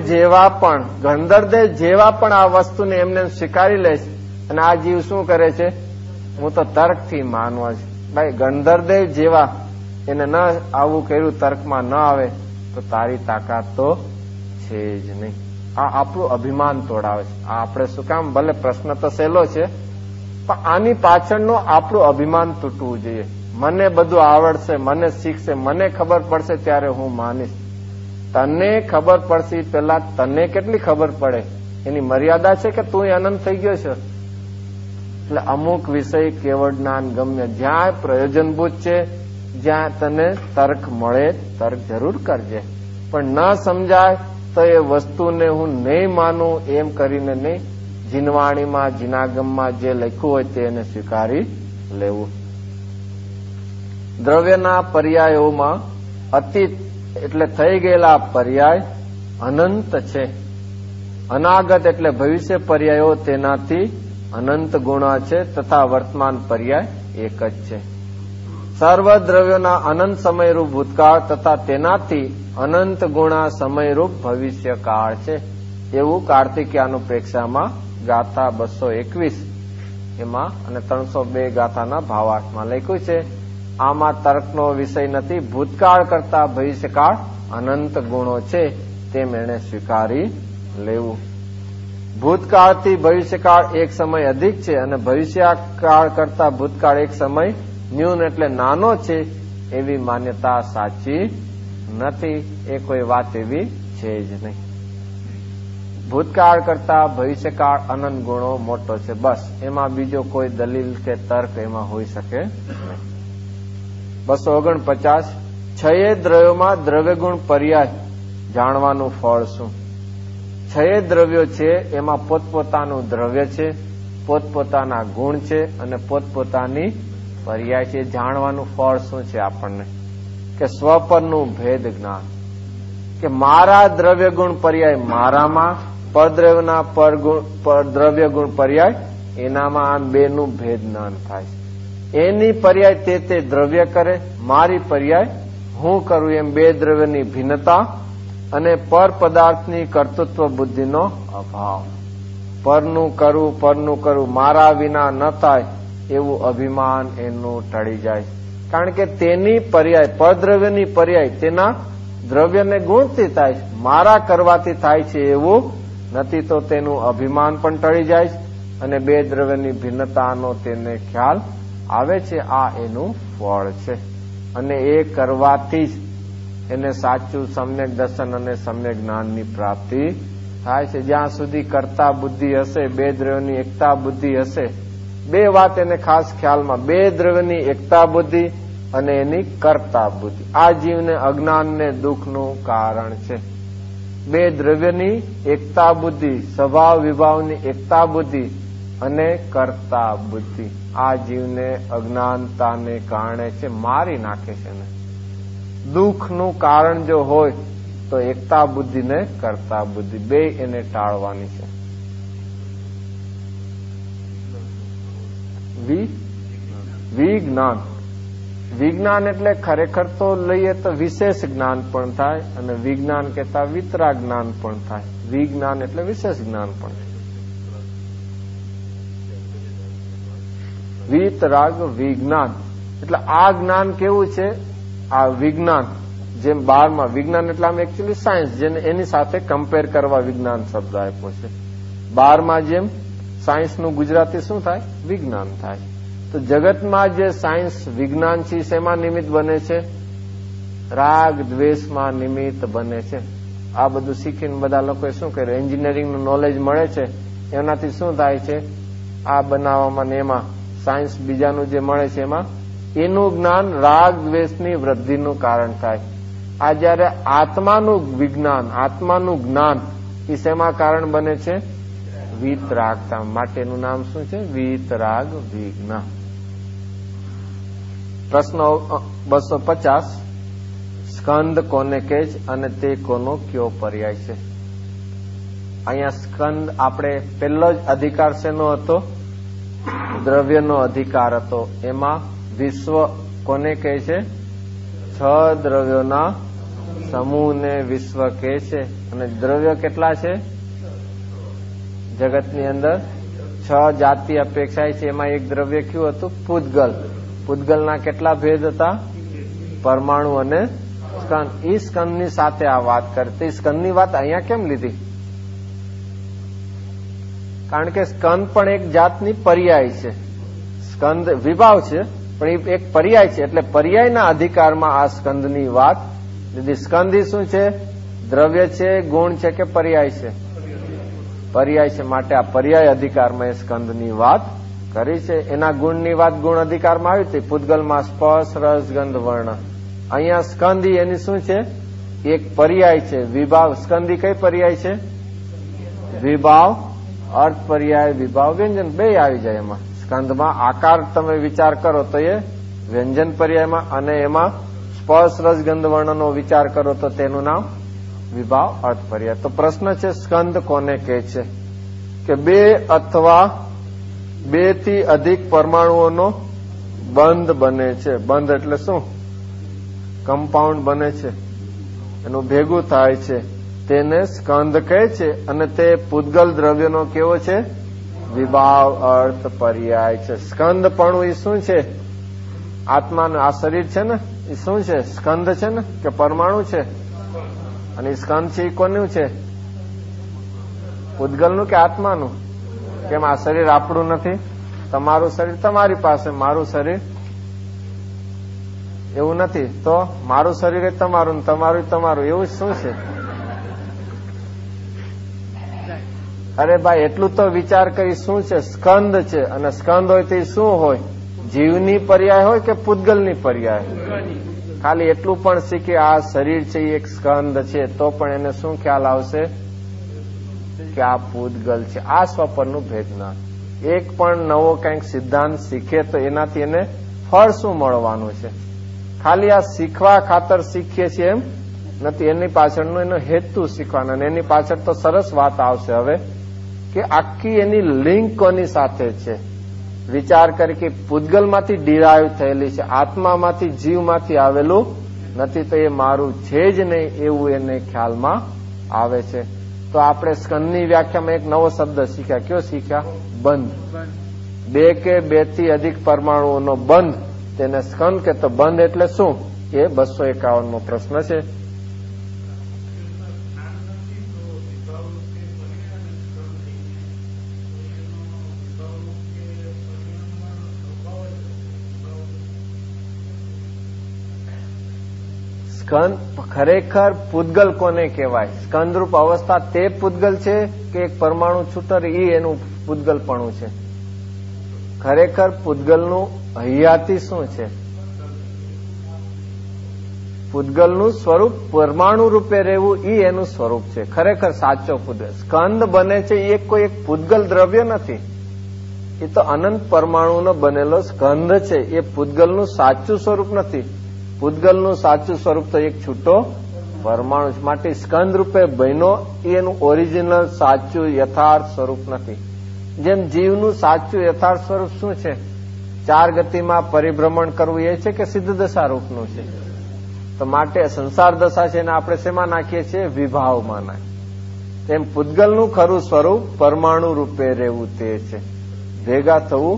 જેવા પણ આ વસ્તુને એમને સ્વીકારી લે છે, અને આ જીવ શું કરે છે? હું તો તર્કથી માનવા છે. ભાઈ ગણધરદેવ જેવા એને ન આવું કર્યું, તર્કમાં ન આવે તો તારી તાકાત તો છે જ નહીં. આ આપણું અભિમાન તોડાવે છે. આ આપણે શું કામ? ભલે પ્રશ્ન તો સહેલો છે, પણ આની પાછળનું આપણું અભિમાન તૂટવું જોઈએ. મને બધું આવડશે, મને શીખશે, મને ખબર પડશે ત્યારે હું માનીશ. તને ખબર પડશે પેલા તને કેટલી ખબર પડે એની મર્યાદા છે કે તું અનંત થઈ ગયો છે. એટલે અમુક વિષય કેવળ જ્ઞાન ગમ્ય જ્યાં પ્રયોજનભૂત છે, જ્યાં તને તર્ક મળે તર્ક જરૂર કરજે, પણ ન સમજાય તો એ વસ્તુને હું નહીં માનું એમ કરીને નહીં. જીનવાણીમાં જીનાગમમાં જે લખ્યું હોય તેને સ્વીકારી લેવું. દ્રવ્યના પર્યાયોમાં અતીત એટલે થઈ ગયેલા પર્યાય અનંત છે. અનાગત એટલે ભવિષ્ય પર્યાયો તેનાથી અનંત ગુણા છે તથા વર્તમાન પર્યાય એક જ છે. સર્વ દ્રવ્યોના અનંત સમયરૂપ ભૂતકાળ તથા તેનાથી અનંત ગુણા સમયરૂપ ભવિષ્ય કાળ છે એવું કાર્તિકયાનુપ્રેક્ષામાં ગાથા 221 એમાં અને 302 ગાથાના ભાવાર્થમાં લખ્યું છે. આમાં તર્કનો વિષય નથી. ભૂતકાળ કરતા ભવિષ્યકાળ અનંત ગુણો છે તેમ એણે સ્વીકારી લેવું. ભૂતકાળથી ભવિષ્યકાળ એક સમય અધિક છે અને ભવિષ્યકાળ કરતા ભૂતકાળ એક સમય ન્યૂન એટલે નાનો છે એવી માન્યતા સાચી નથી. એ કોઈ વાત એવી છે જ નહીં. ભૂતકાળ કરતા ભવિષ્યકાળ અનંત ગુણો મોટો છે, બસ. એમાં બીજો કોઈ દલીલ કે તર્ક એમાં હોઈ શકે નહીં. 249 છયે દ્રવ્યોમાં દ્રવ્યગુણ પર્યાય જાણવાનું ફળ શું? છયે દ્રવ્યો છે એમાં પોતપોતાનું દ્રવ્ય છે, પોતપોતાના ગુણ છે અને પોતપોતાની પર્યાય છે. જાણવાનું ફળ શું છે આપણને? કે સ્વપરનું ભેદ જ્ઞાન, કે મારા દ્રવ્ય ગુણ પર્યાય મારામાં, પરદ્રવ્યના દ્રવ્ય ગુણ પર્યાય એનામાં, આમ બેનું ભેદ જ્ઞાન થાય છે. એની પર્યાય તે દ્રવ્ય કરે, મારી પર્યાય હું કરું, એમ બે દ્રવ્યની ભિન્નતા અને પર પદાર્થની કર્તૃત્વ બુદ્ધિનો અભાવ. પરનું કરું મારા વિના ન થાય એવું અભિમાન એનું ટળી જાય. કારણ કે તેની પર્યાય, પરદ્રવ્યની પર્યાય તેના દ્રવ્યને ગુણથી થાય છે, મારા કરવાથી થાય છે એવું નથી. તો તેનું અભિમાન પણ ટળી જાય અને બે દ્રવ્યની ભિન્નતાનો તેને ખ્યાલ આવે છે. આ એનું ફળ છે અને એ કરવાથી જ એને સાચું સમ્યક દર્શન અને સમ્યક જ્ઞાનની પ્રાપ્તિ થાય છે. જ્યાં સુધી કર્તા બુદ્ધિ હશે, બે દ્રવ્યની એકતા બુદ્ધિ હશે, બે વાત એને ખાસ ખ્યાલમાં, બે દ્રવ્યની એકતા બુદ્ધિ અને એની કર્તા બુદ્ધિ આ જીવને અજ્ઞાન ને દુઃખનું કારણ છે. બે દ્રવ્યની એકતા બુદ્ધિ, સ્વભાવ વિભાવની એકતા બુદ્ધિ અને કર્તા બુદ્ધિ આ જીવને અજ્ઞાનતાને કારણે છે, મારી નાખે છે. ને દુઃખનું કારણ જો હોય તો એકતા બુદ્ધિ ને કર્તા બુદ્ધિ બે એને ટાળવાની છે. વિજ્ઞાન, વિજ્ઞાન એટલે ખરેખર તો લઈએ તો વિશેષ જ્ઞાન પણ થાય અને વિજ્ઞાન કહેતા વિતરાગ જ્ઞાન પણ થાય. વિજ્ઞાન એટલે વિશેષ જ્ઞાન પણ થાય. વિતરાગ વિજ્ઞાન એટલે આ જ્ઞાન કેવું છે? આ વિજ્ઞાન જેમ 12માં વિજ્ઞાન એટલે આમ એકચ્યુઅલી સાયન્સ, જેને એની સાથે કમ્પેર કરવા વિજ્ઞાન શબ્દ આપ્યો છે. 12માં જેમ સાયન્સનું ગુજરાતી શું થાય? વિજ્ઞાન થાય. તો જગતમાં જે સાયન્સ વિજ્ઞાન છે શેમાં નિમિત્ત બને છે? રાગ દ્વેષમાં નિમિત્ત બને છે. આ બધું શીખીને બધા લોકોએ શું કર્યું? એન્જિનિયરિંગનું નોલેજ મળે છે, એનાથી શું થાય છે? આ બનાવવામાં ને એમાં સાયન્સ બીજાનું જે મળે છે એમાં એનું જ્ઞાન રાગ દ્વેષની વૃદ્ધિનું કારણ થાય. આ જયારે આત્માનું વિજ્ઞાન, આત્માનું જ્ઞાન એ શેમાં કારણ બને છે? વિતરાગતા. માટેનું નામ શું છે? વિતરાગ વિજ્ઞાન. પ્રશ્ન 250 સ્કંદ કોને કહે છે અને તે કોનો કયો પર્યાય છે? અહીંયા સ્કંદ આપણે પહેલો જ અધિકાર શેનો હતો? દ્રવ્યનો અધિકાર હતો. એમાં વિશ્વ કોને કહે છે? 6 દ્રવ્યોના સમૂહને વિશ્વ કહે છે. અને દ્રવ્ય કેટલા છે જગતની અંદર? 6 જાતિ અપેક્ષાય છે. એમાં એક દ્રવ્ય કયું હતું? પૂતગલ. પૂતગલના કેટલા ભેદ હતા? પરમાણુ અને સ્કંદ. એ સ્કંદની સાથે આ વાત કરતી. સ્કંદની વાત અહીંયા કેમ લીધી? કારણ કે સ્કંદ પણ એક જાતની પર્યાય છે. સ્કંદ વિભાવ છે પણ એ એક પર્યાય છે, એટલે પર્યાયના અધિકારમાં આ સ્કંદની વાત લીધી. સ્કંદ શું છે? દ્રવ્ય છે, ગુણ છે કે પર્યાય છે? પર્યાય છે. માટે આ પર્યાય અધિકારમાં એ સ્કંદની વાત કરી છે. એના ગુણની વાત ગુણ અધિકારમાં આવી હતી. પૂતગલમાં સ્પર્શ રસ ગંધ વર્ણ. અહીંયા સ્કંદી એની શું છે? એક પર્યાય છે. વિભાવ. સ્કંદી કઈ પર્યાય છે? વિભાવ અર્થ પર્યાય વિભાવ વ્યંજન બે આવી જાય એમાં. સ્કંદમાં આકાર તમે વિચાર કરો તો એ વ્યંજન પર્યાયમાં, અને એમાં સ્પર્શ રસ ગંધ વર્ણનો વિચાર કરો તો તેનું નામ વિભાવ અર્થ પર્યાય. તો પ્રશ્ન છે સ્કંદ કોને કહે છે? કે બે અથવા બે થી અધિક પરમાણુઓનો બંધ બને છે. બંધ એટલે શું? કમ્પાઉન્ડ બને છે, એનું ભેગું થાય છે, તેને સ્કંદ કહે છે. અને તે પૂતગલ દ્રવ્યનો કેવો છે? વિભાવ અર્થ પર્યાય છે. સ્કંદપણું એ શું છે? આત્માનું આ શરીર છે ને એ શું છે? સ્કંદ છે ને, કે પરમાણુ છે? અને એ સ્કંદ છે એ કોનું છે? પૂતગલનું કે આત્માનું? કેમ આ શરીર આપણું નથી? તમારું શરીર તમારી પાસે, મારું શરીર એવું નથી. તો મારું શરીર એ તમારું, તમારું તમારું, એવું શું છે? અરે ભાઈ, એટલું તો વિચાર કરી. શું છે? સ્કંદ છે. અને સ્કંદ હોય તો શું હોય? જીવની પર્યાય હોય કે પૂતગલની પર્યાય? ખાલી એટલું પણ શીખે આ શરીર છે એ એક સ્કંદ છે, તો પણ એને શું ખ્યાલ આવશે? કે આ પૂતગલ છે. આ સ્વપનનું ભેદના. એક પણ નવો કંઈક સિદ્ધાંત શીખે તો એનાથી એને ફળ શું મળવાનું છે? ખાલી આ શીખવા ખાતર શીખીએ છીએ એમ નથી. એની પાછળનો એનો હેતુ શીખવાનો. અને એની પાછળ તો સરસ વાત આવશે હવે, કે આખી એની લિંક કોની સાથે છે? વિચાર કરી કે પૂતગલમાંથી ડિરાઈવ થયેલી છે, આત્મામાંથી, જીવમાંથી આવેલું નથી, તો એ મારું છે જ નહીં એવું એને ખ્યાલમાં આવે છે. તો આપણે સ્કંદની વ્યાખ્યામાં એક નવો શબ્દ શીખ્યા. કયો શીખ્યા? બંધ. બે કે બે થી અધિક પરમાણુઓનો બંધ, તેને સ્કંદ કે. તો બંધ એટલે શું? એ 251મો પ્રશ્ન છે. સ્કંદ ખરેખર પૂતગલ કોને કહેવાય? સ્કંદરૂપ અવસ્થા તે પૂતગલ છે કે એક પરમાણુ છૂટર એ એનું પૂતગલપણું છે? ખરેખર પૂતગલનું હૈયાતી શું છે? પૂતગલનું સ્વરૂપ પરમાણુ રૂપે રહેવું એ એનું સ્વરૂપ છે. ખરેખર સાચો પૂતગલ. સ્કંદ બને છે એ કોઈ એક પૂતગલ દ્રવ્ય નથી, એ તો અનંત પરમાણુનો બનેલો સ્કંદ છે. એ પૂતગલનું સાચું સ્વરૂપ નથી. પૂતગલનું સાચું સ્વરૂપ તો એક છૂટો પરમાણુ છે. માટે સ્કંદ રૂપે બન્યો એ એનું ઓરિજિનલ સાચું યથાર્થ સ્વરૂપ નથી. જેમ જીવનું સાચું યથાર્થ સ્વરૂપ શું છે? 4 ગતિમાં પરિભ્રમણ કરવું એ છે કે સિદ્ધ દશા રૂપનું છે? તો માટે સંસાર દશા છે એને આપણે શેમાં નાખીએ છીએ? વિભાવમાં નાખીએ. એમ પૂતગલનું ખરું સ્વરૂપ પરમાણુ રૂપે રહેવું તે છે. ભેગા થવું.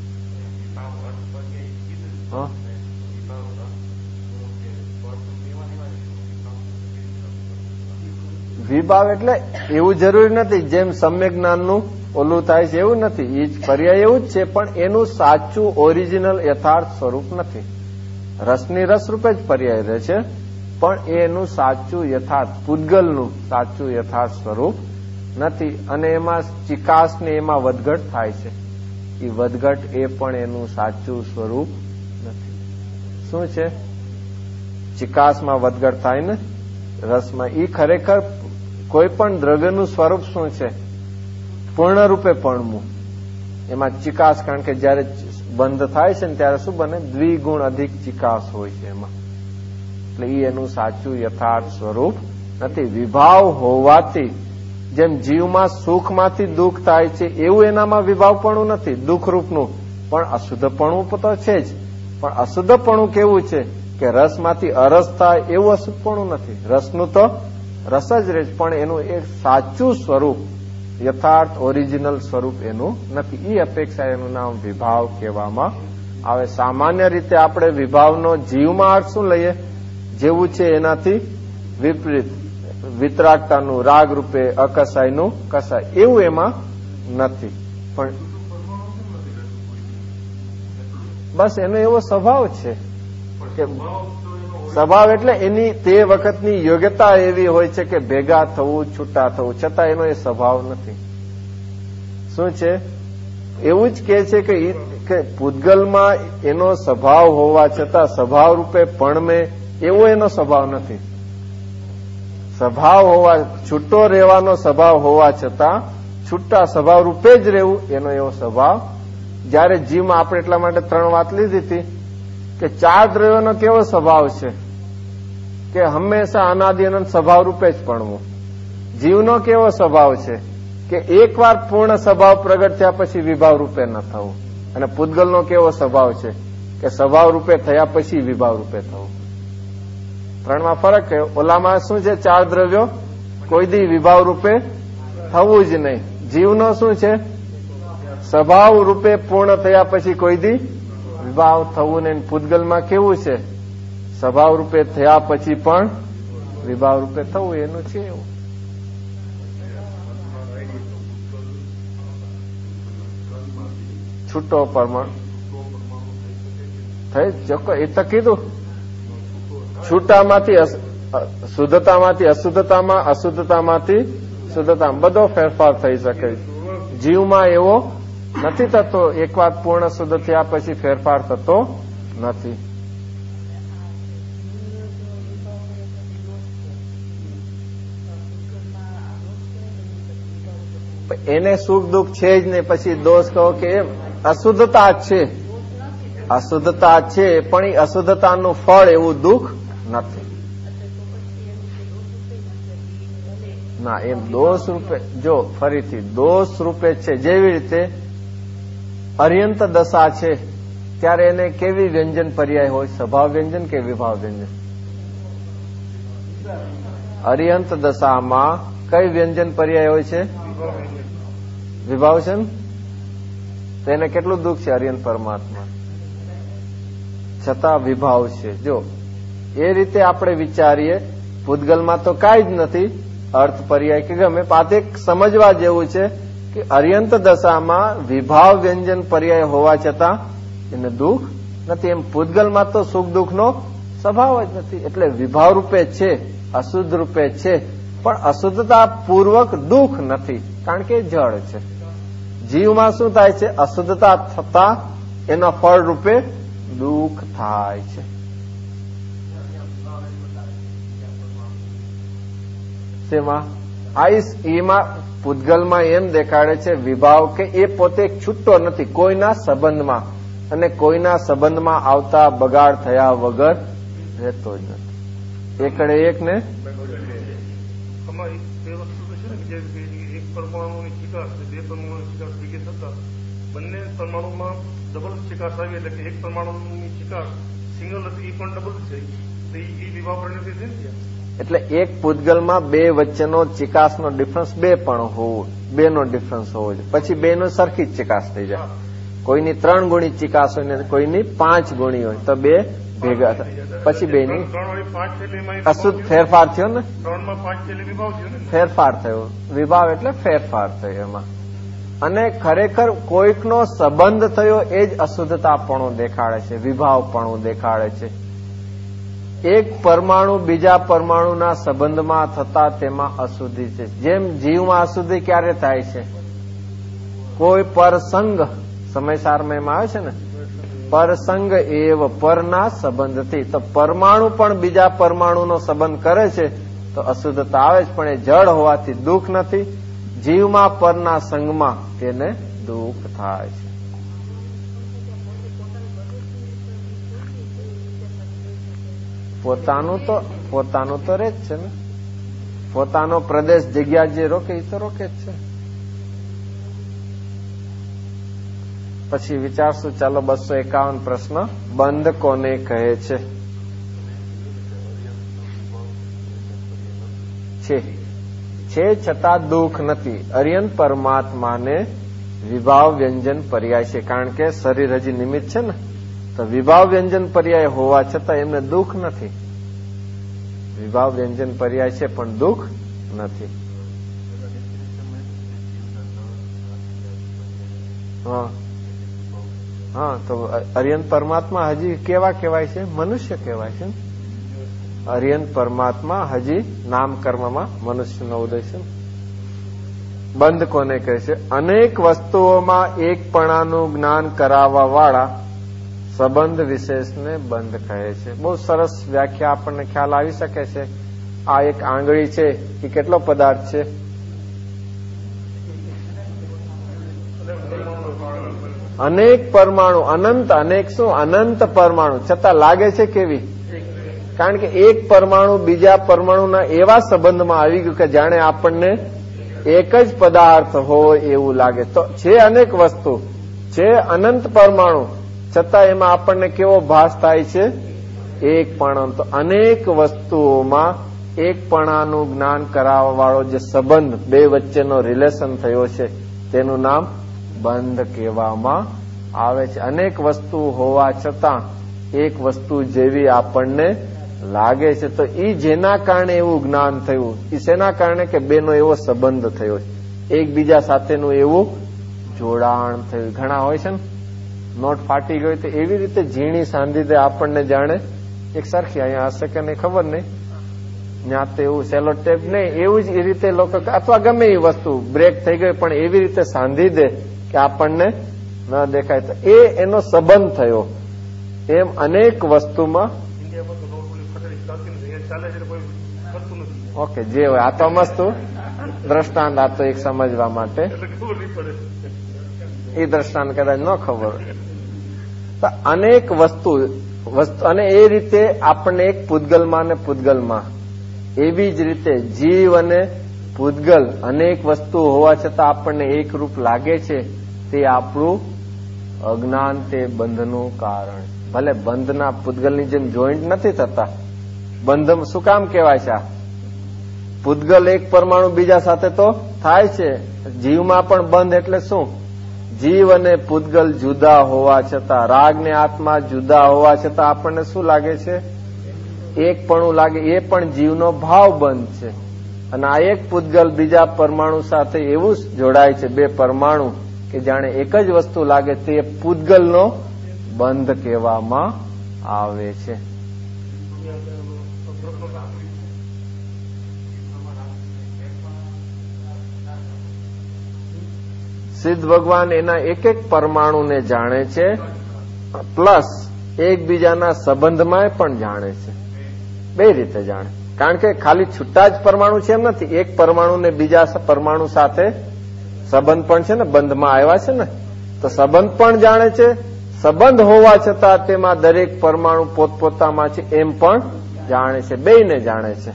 વિભાવ એટલે એવું જરૂરી નથી જેમ સમ્યક જ્ઞાનનું ઓલું થાય છે એવું નથી. એ પર્યાય એવું જ છે, પણ એનું સાચું ઓરિજિનલ યથાર્થ સ્વરૂપ નથી. રસની રસ રૂપે જ પર્યાય રહે છે, પણ એનું સાચું યથાર્થ, પૂતગલનું સાચું યથાર્થ સ્વરૂપ નથી. અને એમાં ચિકાસ ને એમાં વધઘટ થાય છે. એ વધઘટ એ પણ એનું સાચું સ્વરૂપ નથી. શું છે? ચિકાસમાં વધઘટ થાય ને રસમાં. એ ખરેખર કોઈ પણ દ્રવ્યનું સ્વરૂપ શું છે? પૂર્ણ રૂપે પણવું. એમાં ચિકાસ, કારણ કે જયારે બંધ થાય છે ને ત્યારે શું બને? દ્વિગુણ અધિક ચિકાસ હોય છે એમાં. એટલે એ એનું સાચું યથાર્થ સ્વરૂપ નથી. વિભાવ હોવાથી જેમ જીવમાં સુખમાંથી દુઃખ થાય છે એવું એનામાં વિભાવપણું નથી દુઃખરૂપનું, પણ અશુદ્ધપણું તો છે જ. પણ અશુદ્ધપણું કેવું છે? કે રસમાંથી અરસ થાય એવું અશુદ્ધપણું નથી. રસનું તો રસ જ રહે, પણ એનું એક સાચું સ્વરૂપ, યથાર્થ ઓરિજિનલ સ્વરૂપ એનું નથી. એ અપેક્ષા એનું નામ વિભાવ કહેવામાં આવે. સામાન્ય રીતે આપણે વિભાવનો જીવમાં અર્થ શું લઈએ? જેવું છે એનાથી વિપરીત, વિતરાગતાનું, રાગ રૂપે અકસાયનું કસાય, એવું એમાં નથી. પણ બસ એનો એવો સ્વભાવ છે કે સ્વભાવ એટલે એની તે વખતની યોગ્યતા એવી હોય છે કે ભેગા થવું, છૂટા થવું, છતાં એનો એ સ્વભાવ નથી. શું છે? એવું જ કે છે કે પૂતગલમાં એનો સ્વભાવ હોવા છતાં સ્વભાવ રૂપે પણમે એવો એનો સ્વભાવ નથી. સ્વભાવ હોવા, છૂટો રહેવાનો સ્વભાવ હોવા છતાં છૂટા સ્વભાવ રૂપે જ રહેવું એનો એવો સ્વભાવ. જયારે જીવમાં આપણે એટલા માટે 3 વાત લીધી હતી કે 4 દ્રવ્યોનો કેવો સ્વભાવ છે કે હંમેશા અનાદિ અનંત સ્વભાવ રૂપે જ ભણવું. જીવનો કેવો સ્વભાવ છે કે એકવાર પૂર્ણ સ્વભાવ પ્રગટ થયા પછી વિભાવ રૂપે ન થવું. અને પૂતગલનો કેવો સ્વભાવ છે કે સ્વભાવ રૂપે થયા પછી વિભાવ રૂપે થવું. 3માં ફરક છે. ઓલામાં શું છે? 4 દ્રવ્યો કોઈ દી વિભાવ રૂપે થવું જ નહીં. જીવનો શું છે? સ્વભાવ રૂપે પૂર્ણ થયા પછી કોઈ દી વિભાવ થવું નહીં. પૂતગલમાં કેવું છે? સ્વભાવ રૂપે થયા પછી પણ વિભાવ રૂપે થવું. એનું છે એવું. છૂટો પરમાણુ થઈ ચોક્કસ. એ તો કીધું છૂટામાંથી શુદ્ધતામાંથી અશુદ્ધતામાં, અશુદ્ધતામાંથી શુદ્ધતામાં બધો ફેરફાર થઈ શકે. જીવમાં એવો નથી થતો. એક વાત પૂર્ણ શુદ્ધ થયા પછી ફેરફાર થતો નથી. એને સુખ દુઃખ છે જ નહીં. પછી દોષ કહો કે એમ અશુદ્ધતા છે, અશુદ્ધતા છે પણ એ અશુદ્ધતાનું ફળ એવું દુઃખ નથી. ના, એમ દોષ રૂપે જો ફરીથી દોષ રૂપે છે. જેવી રીતે અર્યંત દશા છે ત્યારે એને કેવી વ્યંજન પર્યાય હોય? સ્વભાવ વ્યંજન કે વિભાવ વ્યંજન? અર્યંત દશામાં કઈ વ્યંજન પર્યાય હોય છે? વિભાવ છે ને? તો એને કેટલું દુઃખ છે અર્યંત પરમાત્મા? છતાં વિભાવ છે. જો એ રીતે આપણે વિચારીએ, પૂતગલમાં તો કાંઈ જ નથી અર્થ પર્યાય કે ગમે. પાતે સમજવા જેવું છે કે અર્યંત દશામાં વિભાવ વ્યંજન પર્યાય હોવા છતાં એને દુઃખ નથી. એમ પૂતગલમાં તો સુખ દુઃખનો સ્વભાવ જ નથી. એટલે વિભાવ રૂપે છે, અશુદ્ધ રૂપે છે, પણ અશુદ્ધતા પૂર્વક દુઃખ નથી, કારણ કે જળ છે. જીવમાં શું થાય છે? અશુદ્ધતા થતા એના ફળ રૂપે દુઃખ થાય છે. એમાં પૂતગલમાં એમ દેખાડે છે વિભાવ કે એ પોતે છૂટો નથી કોઈના સંબંધમાં, અને કોઈના સંબંધમાં આવતા બગાડ થયા વગર રહેતો જ નથી. એકડે એક ને એક પરમાણુની ચિકાસ, 2 પરમાણુની ચિકાસ ભેગી થતા બંને પરમાણુમાં ડબલ ચિકાસ આવી, એટલે કે એક પરમાણુની ચિકાસ સિંગલ હતી એ પણ ડબલ થઈ, તો એ વિભાવ પરિણતિ થઈ ને. એટલે એક પૂતગલમાં 2 વચ્ચેનો ચિકાસનો ડિફરન્સ 2 પણ હોવો, 2 નો ડિફરન્સ હોવો જોઈએ. પછી 2 નો સરખી જ ચિકાસ થઈ જાય. કોઈની 3 ગુણી ચિકાસ હોય ને કોઈની 5 ગુણી હોય તો 2 ભેગા થાય. પછી 2 ની અશુદ્ધ ફેરફાર થયો ને, 3 માં 5 એટલે વિભાવ થયો ને, ફેરફાર થયો. વિભાવ એટલે ફેરફાર થયો એમાં. અને ખરેખર કોઈકનો સંબંધ થયો એ જ અશુદ્ધતાપણું દેખાડે છે, વિભાવપણું દેખાડે છે. એક પરમાણુ બીજા પરમાણુના સંબંધમાં થતા તેમાં અશુદ્ધિ છે. જેમ જીવમાં અશુદ્ધિ ક્યારે થાય છે? કોઈ પરસંગ, સમયસારમયમાં આવે છે ને, પરસંગ એવ, પરના સંબંધથી. તો પરમાણુ પણ બીજા પરમાણુનો સંબંધ કરે છે તો અશુદ્ધતા આવે જ, પણ એ જળ હોવાથી દુઃખ નથી. જીવમાં પરના સંગમાં તેને દુઃખ થાય છે. પોતાનું તો રે જ છે ને, પોતાનો પ્રદેશ જગ્યા જે રોકે એ તો રોકે જ છે. પછી વિચારશું. ચાલો 251 પ્રશ્ન. બંધ કોને કહે છે? છે છતાં દુઃખ નથી. અર્યંત પરમાત્માને વિભાવ વ્યંજન પર્યાય છે, કારણ કે શરીર હજી નિમિત્ત છે ને, તો વિભાવ વ્યંજન પર્યાય હોવા છતાં એમને દુઃખ નથી. વિભાવ વ્યંજન પર્યાય છે પણ દુઃખ નથી. હા, તો અર્યંત પરમાત્મા હજી કેવા કહેવાય છે? મનુષ્ય કહેવાય છે. અર્યંત પરમાત્મા હજી નામ કર્મમાં મનુષ્યનો ઉદય છે. બંધ કોને કહે છે? અનેક વસ્તુઓમાં એકપણાનું જ્ઞાન કરાવવા વાળા સંબંધ વિશેષને બંધ કહે છે. બહુ સરસ વ્યાખ્યા આપણને ખ્યાલ આવી શકે છે. આ એક આંગળી છે, એ કેટલો પદાર્થ છે? અનેક પરમાણુ, અનંત, અનેક શું? અનંત પરમાણુ, છતાં લાગે છે કેવી? કારણ કે એક પરમાણુ બીજા પરમાણુના એવા સંબંધમાં આવી ગયું કે જાણે આપણને એક જ પદાર્થ હોય એવું લાગે. તો છે અનેક વસ્તુ, છે અનંત પરમાણુ, છતાં એમાં આપણને કેવો ભાસ થાય છે? એકપણા. તો અનેક વસ્તુઓમાં એકપણાનું જ્ઞાન કરાવવા વાળો જે સંબંધ, બે વચ્ચેનો રિલેશન થયો છે, તેનું નામ બંધ કહેવામાં આવે છે. અનેક વસ્તુ હોવા છતાં એક વસ્તુ જેવી આપણને લાગે છે. તો એ જેના કારણે એવું જ્ઞાન થયું, એ શેના કારણે? કે બેનો એવો સંબંધ થયો છે, એકબીજા સાથેનું એવું જોડાણ થયું. ઘણા હોય છે ને, નોટ ફાટી ગઈ તો એવી રીતે ઝીણી સાંધી આપણને જાણે એક સરખી અહીંયા હશે કે નહીં ખબર નહીં, ત્યાં તો એવું સેલો ટેપ નહીં, એવું જ એ રીતે લોકો, અથવા ગમે એ વસ્તુ બ્રેક થઈ ગઈ પણ એવી રીતે સાંધી દે કે આપણને ન દેખાય. તો એનો સંબંધ થયો. એમ અનેક વસ્તુમાં ઓકે જે હોય. આ તો મસ્ત દ્રષ્ટાંત, આ તો એક સમજવા માટે એ દ્રષ્ટાંત કદાચ ન ખબર હોય. તો અનેક વસ્તુ અને એ રીતે આપણને એક પૂતગલમાં ને પૂતગલમાં, એવી જ રીતે જીવ અને પૂતગલ અનેક વસ્તુ હોવા છતાં આપણને એક રૂપ લાગે છે. તે આપણું અજ્ઞાન, તે બંધનું કારણ. ભલે બંધના પૂતગલની જેમ જોઈન્ટ નથી થતા. બંધ શું કામ કહેવાય છે? પૂતગલ એક પરમાણુ બીજા સાથે તો થાય છે. જીવમાં પણ બંધ એટલે શું? જીવ અને પૂતગલ જુદા હોવા છતાં, રાગ ને આત્મા જુદા હોવા છતાં આપણને શું લાગે છે? એકપણું લાગે. એ પણ જીવનો ભાવ બંધ છે. અને આ એક પૂતગલ બીજા પરમાણુ સાથે એવું જોડાય છે, બે પરમાણુ, કે જાણે એક જ વસ્તુ લાગે. તે પૂતગલનો બંધ કહેવામાં આવે છે. સિદ્ધ ભગવાન એના એક એક પરમાણુને જાણે છે, પ્લસ એકબીજાના સંબંધમાં પણ જાણે છે. બે રીતે જાણે. કારણ કે ખાલી છૂટા જ પરમાણુ છે એમ નથી. એક પરમાણુને બીજા પરમાણુ સાથે સંબંધ પણ છે ને, બંધમાં આવ્યા છે ને, તો સંબંધ પણ જાણે છે. સંબંધ હોવા છતાં તેમાં દરેક પરમાણુ પોતપોતામાં છે એમ પણ જાણે છે. બેયને જાણે છે.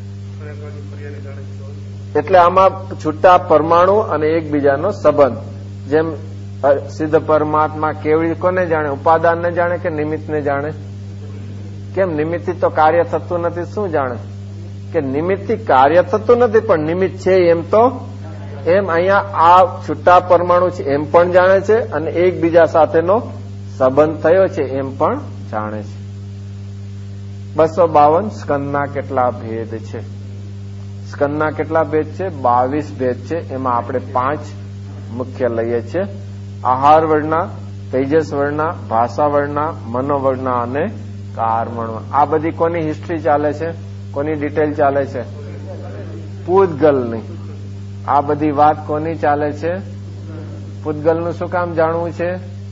એટલે આમાં છૂટા પરમાણુ અને એકબીજાનો સંબંધ. જેમ સિદ્ધ પરમાત્મા કેવડી કોને જાણે? ઉપાદાનને જાણે કે નિમિત્તને જાણે? કેમ? નિમિત્તથી તો કાર્ય થતું નથી. શું જાણે? કે નિમિત્તથી કાર્ય થતું નથી, પણ નિમિત્ત છે એમ તો. એમ અહીંયા આ છૂટા પરમાણુ છે એમ પણ જાણે છે, અને એકબીજા સાથેનો સંબંધ થયો છે એમ પણ જાણે છે. 252 સ્કંદના કેટલા ભેદ છે? સ્કંદના કેટલા ભેદ છે? 22 ભેદ છે. એમાં આપણે 5 મુખ્ય લઈએ છીએ. આહાર વર્ણના, તેજસ વર્ણના, ભાષા વર્ણના, મનોવર્ણના અને કારમણ. આ બધી કોની હિસ્ટ્રી ચાલે છે? કોની ડિટેલ ચાલે છે? પૂતગલની. આ બધી વાત કોની ચાલે છે? પૂતગલનું શું કામ જાણવું છે?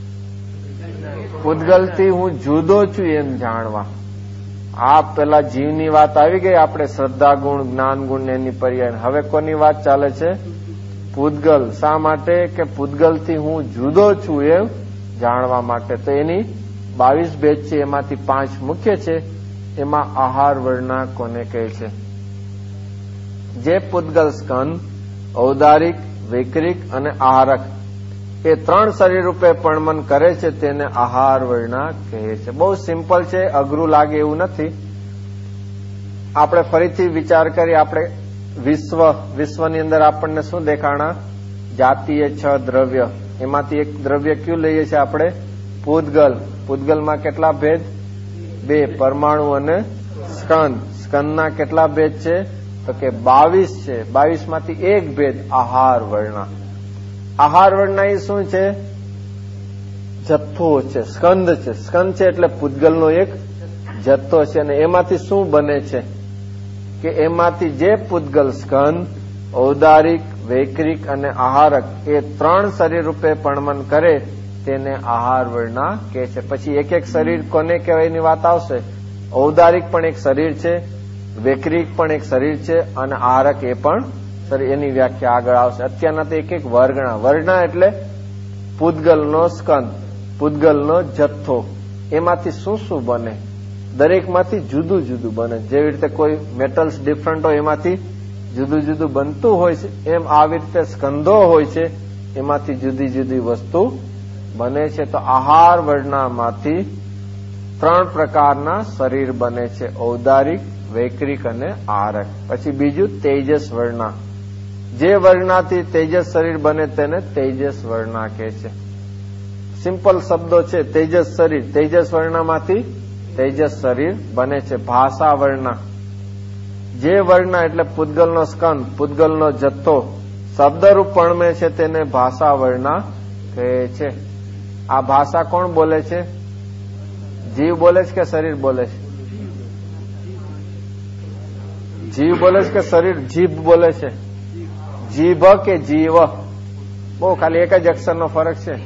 પૂતગલથી હું જુદો છું એમ જાણવા. આ પેલા જીવની વાત આવી ગઈ, આપણે શ્રદ્ધા ગુણ, જ્ઞાન ગુણ એની પર્યાય. હવે કોની વાત ચાલે છે? પૂતગલ. શા માટે? કે પૂતગલથી હું જુદો છું એમ જાણવા માટે. તો એની 22 ભેદ છે, એમાંથી 5 મુખ્ય છે. એમાં આહાર વર્ણના કોને કહે છે? જે પૂતગલ સ્કંદ, ઔદારિક, વૈકરિક અને આહારક એ 3 શરીર રૂપે પણમન કરે છે, તેને આહાર વર્ણના કહે છે. બહુ સિમ્પલ છે, અઘરું લાગે એવું નથી. આપણે ફરીથી વિચાર કરી. આપણે વિશ્વની અંદર આપણને શું દેખાણા? જાતીય 6 દ્રવ્ય. એમાંથી એક દ્રવ્ય કયું લઈએ છીએ આપણે? પૂતગલ. પૂતગલમાં કેટલા ભેદ? 2 પરમાણુ અને સ્કંદ. સ્કંદના કેટલા ભેદ છે? તો કે 22 છે. 22 માંથી એક ભેદ આહાર વર્ણના. આહાર વર્ણના એ શું છે? જથ્થો છે, સ્કંદ છે. સ્કંદ છે એટલે પૂતગલનો એક જથ્થો છે. અને એમાંથી શું બને છે? કે એમાંથી જે પૂતગલ સ્કંદ, ઔદારિક, વૈકરિક અને આહારક એ 3 શરીર રૂપે પણમન કરે, તેને આહાર વર્ણના કહે છે. પછી એક એક શરીર કોને કહેવાય એની વાત આવશે. ઔદારિક પણ એક શરીર છે, વૈકરિક પણ એક શરીર છે, અને આહારક એ પણ શરીર. એની વ્યાખ્યા આગળ આવશે. અત્યારના તો એક એક વર્ગણા. વર્ગણા એટલે પૂતગલનો સ્કંદ, પૂતગલનો જથ્થો, એમાંથી શું શું બને? દરેકમાંથી જુદું જુદું બને. જેવી રીતે કોઈ મેટલ્સ ડિફરન્ટ હોય એમાંથી જુદું જુદું બનતું હોય છે, એમ આવી રીતે સ્કંદો હોય છે, એમાંથી જુદી જુદી વસ્તુ બને છે. તો આહાર વર્ણામાંથી 3 પ્રકારના શરીર બને છે, ઔદારિક, વૈકરિક અને આરક. પછી બીજું તેજસ વર્ણા. જે વર્ણાથી તેજસ શરીર બને તેને તેજસ વર્ણા કહે છે. સિમ્પલ શબ્દો છે. તેજસ શરીર, તેજસ વર્ણામાંથી તેજસ શરીર બને છે. ભાષા વર્ણા. જે વર્ણા એટલે પૂતગલનો સ્કંદ, પૂતગલનો જથ્થો શબ્દરૂપ પણમે છે તેને ભાષા વર્ણા કહે છે. આ ભાષા કોણ બોલે છે? જીવ બોલે છે કે શરીર બોલે છે? જીવ બોલે છે કે શરીર? જીભ બોલે છે. જીભ કે જીવ? બહુ ખાલી એક જ અક્ષરનો ફરક છે.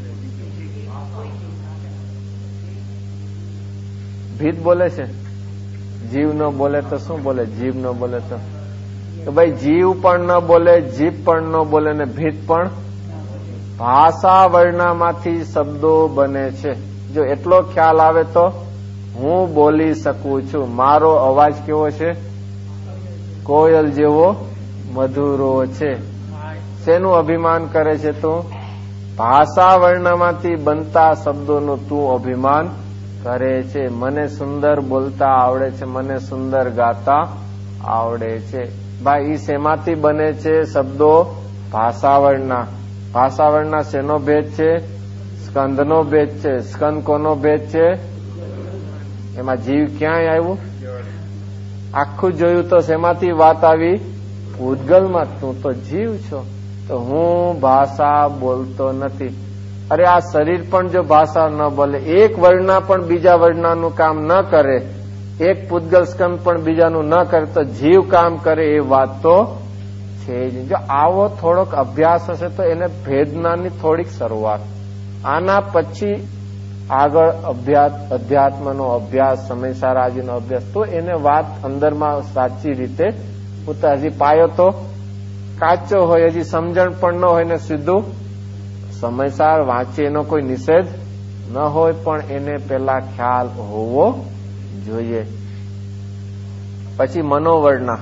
ભીત બોલે છે. જીવ ન બોલે તો શું બોલે? જીભ ન બોલે તો ભાઈ જીવ પણ ન બોલે, જીભ પણ ન બોલે ને ભીત પણ. ભાષા વર્ણામાંથી શબ્દો બને છે. જો એટલો ખ્યાલ આવે તો હું બોલી શકું છું. મારો અવાજ કેવો છે? કોયલ જેવો મધુરો છે. શેનું અભિમાન કરે છે તું? ભાષા વર્ણમાંથી બનતા શબ્દોનું તું અભિમાન કરે છે. મને સુંદર બોલતા આવડે છે, મને સુંદર ગાતા આવડે છે. ભાઈ ઈ શેમાંથી બને છે શબ્દો? ભાષાવર્ણના. ભાષાવર્ણના શેનો ભેદ છે? સ્કંદનો ભેદ છે. સ્કંદ કોનો ભેદ છે? એમાં જીવ ક્યાંય આવ્યું? આખું જોયું તો શેમાંથી વાત આવી? પૂતગલમાં. તું તો જીવ છો, તો હું ભાષા બોલતો નથી. અરે આ શરીર પણ જો ભાષા ન બોલે, એક વર્ણા પણ બીજા વર્ણાનું કામ ન કરે, એક પૂતગલ સ્કંદ પણ બીજાનું ન કરે, તો જીવ કામ કરે એ વાત તો છે જ. જો આવો થોડોક અભ્યાસ હશે તો એને ભેદનાની થોડીક શરૂઆત. આના પછી આગળ અધ્યાત્મનો અભ્યાસ, સમયસારાજીનો અભ્યાસ, તો એને વાત અંદરમાં સાચી રીતે ઉતાર. હજી પાયો તો કાચો હોય, હજી સમજણ પણ ન હોય ને સીધું સમયસાર વાંચે એનો કોઈ નિષેધ ન હોય, પણ એને પેલા ખ્યાલ હોવો જોઈએ. પછી મનોવર્ણા.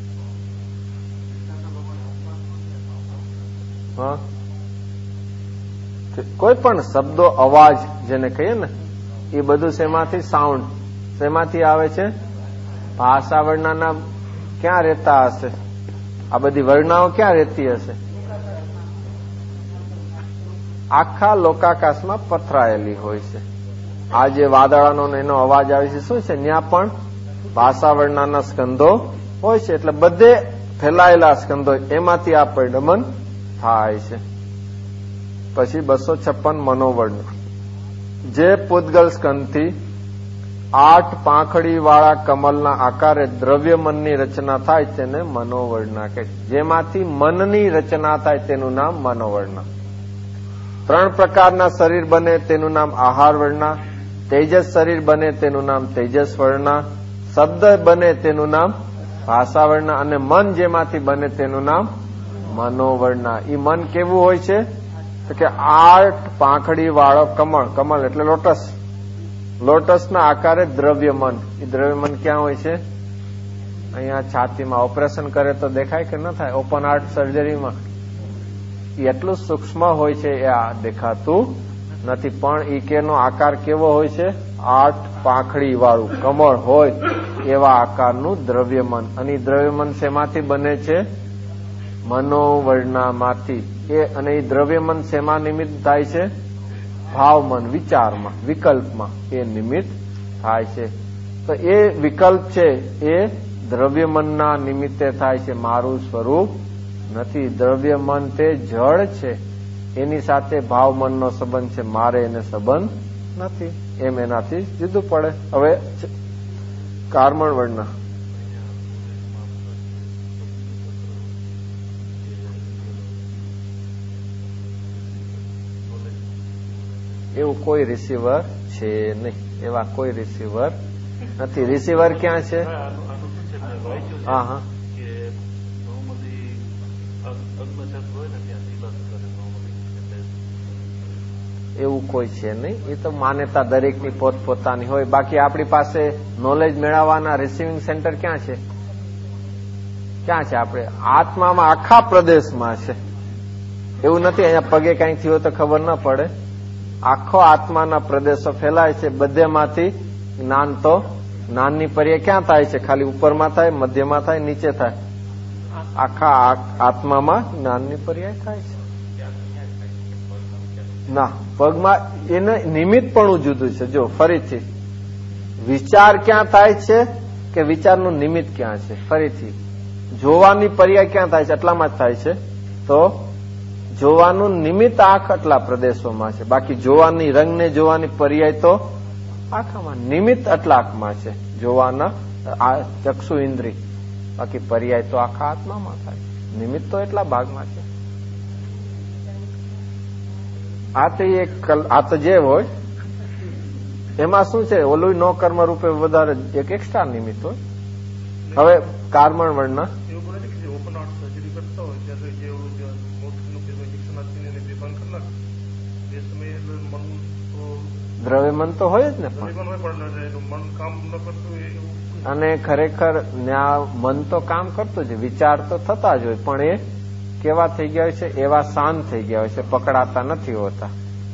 કોઈ પણ શબ્દો, અવાજ જેને કહીએ ને, એ બધું શેમાંથી? સાઉન્ડ. શેમાંથી આવે છે? ભાષા વર્ણાના ક્યાં રહેતા હશે? આ બધી વર્ણાઓ ક્યાં રહેતી હશે? આખા લોકાકાશમાં પથરાયેલી હોય છે. આ જે વાદળાનો એનો અવાજ આવે છે શું છે? ત્યાં પણ ભાષા વર્ણાના સ્કંદો હોય છે. એટલે બધે ફેલાયેલા સ્કંદો, એમાંથી આ પરિણમન થાય છે. પછી 256 મનોવર્ણ. જે પૂતગલ સ્કંદથી 8 પાંખડી વાળા કમલના આકારે દ્રવ્યમનની રચના થાય તેને મનોવર્ણા કહે. જેમાંથી મનની રચના થાય તેનું નામ મનોવર્ણા. 3 પ્રકારના શરીર બને તેનું નામ આહાર વર્ણા. તેજસ શરીર બને તેનું નામ તેજસ વર્ણા. શબ્દ બને તેનું નામ ભાષા વર્ણા. અને મન જેમાંથી બને તેનું નામ મનોવર્ણા. એ મન કેવું હોય છે? તો કે 8 પાંખડી વાળો કમળ. કમળ એટલે લોટસ. લોટસના આકારે દ્રવ્યમન. એ દ્રવ્યમન ક્યાં હોય છે? અહીંયા છાતીમાં. ઓપરેશન કરે તો દેખાય કે ન થાય? ઓપન હાર્ટ સર્જરીમાં એટલું સૂક્ષ્મ હોય છે એ દેખાતું નથી. પણ ઈ કેનો આકાર કેવો હોય છે? 8 પાંખડી વાળું કમળ હોય એવા આકારનું દ્રવ્યમન. અને દ્રવ્યમન શેમાંથી બને છે? મનોવર્ણામાંથી. અને એ દ્રવ્યમન શેમાં નિમિત્ત થાય છે? ભાવમન, વિચારમાં, વિકલ્પમાં એ નિમિત્ત થાય છે. તો એ વિકલ્પ છે એ દ્રવ્યમનના નિમિત્તે થાય છે. મારું સ્વરૂપ નથી. દ્રવ્યમન તે જળ છે, એની સાથે ભાવમનનો સંબંધ છે. મારે એને સંબંધ નથી. એમ એનાથી જુદું પડે. હવે કર્મણ વર્ણ. એવું કોઈ રિસીવર છે નહીં. એવા કોઈ રિસીવર નથી. રિસીવર ક્યાં છે? હા હા. એવું કોઈ છે નહીં. એ તો માન્યતા દરેકની પોતપોતાની હોય. બાકી આપણી પાસે નોલેજ મેળવવાના રિસીવિંગ સેન્ટર ક્યાં છે? ક્યાં છે? આપણે આત્મામાં આખા પ્રદેશમાં છે. એવું નથી અહીંયા પગે કઈ થયું તો ખબર ન પડે. આખો આત્માના પ્રદેશો ફેલાય છે. બધેમાંથી જ્ઞાન તો જ્ઞાનની પર્યાય ક્યાં થાય છે? ખાલી ઉપરમાં થાય, મધ્યમાં થાય, નીચે થાય? આખા આત્મામાં જ્ઞાનની પર્યાય થાય છે. ના, પગમાં એને નિમિત્તપણું જુદું છે. જો ફરીથી વિચાર ક્યાં થાય છે કે વિચારનું નિમિત્ત ક્યાં છે? ફરીથી જોવાની પર્યાય ક્યાં થાય છે? એટલામાં જ થાય છે. તો જોવાનું નિમિત્ત આંખ આટલા પ્રદેશોમાં છે. બાકી જોવાની રંગને જોવાની પર્યાય તો આંખમાં, નિમિત્ત આટલા આંખમાં છે જોવાના ચક્ષુ ઇન્દ્રિય. બાકી પર્યાય તો આખા આત્મામાં થાય. નિમિત્ત તો એટલા ભાગમાં છે. આ તો જે હોય એમાં શું છે? ઓલું નો કર્મ રૂપે વધારે એક એક્સ્ટ્રા નિમિત્ત હોય. હવે કાર્મણ વર્ણના દ્રવ્ય મન તો હોય જ ને. અને ખરેખર મન તો કામ કરતું જ, વિચાર તો થતા જ હોય, પણ એ કેવા થઈ ગયા હોય છે? એવા શાંત થઈ ગયા હોય છે, પકડાતા નથી હોતા.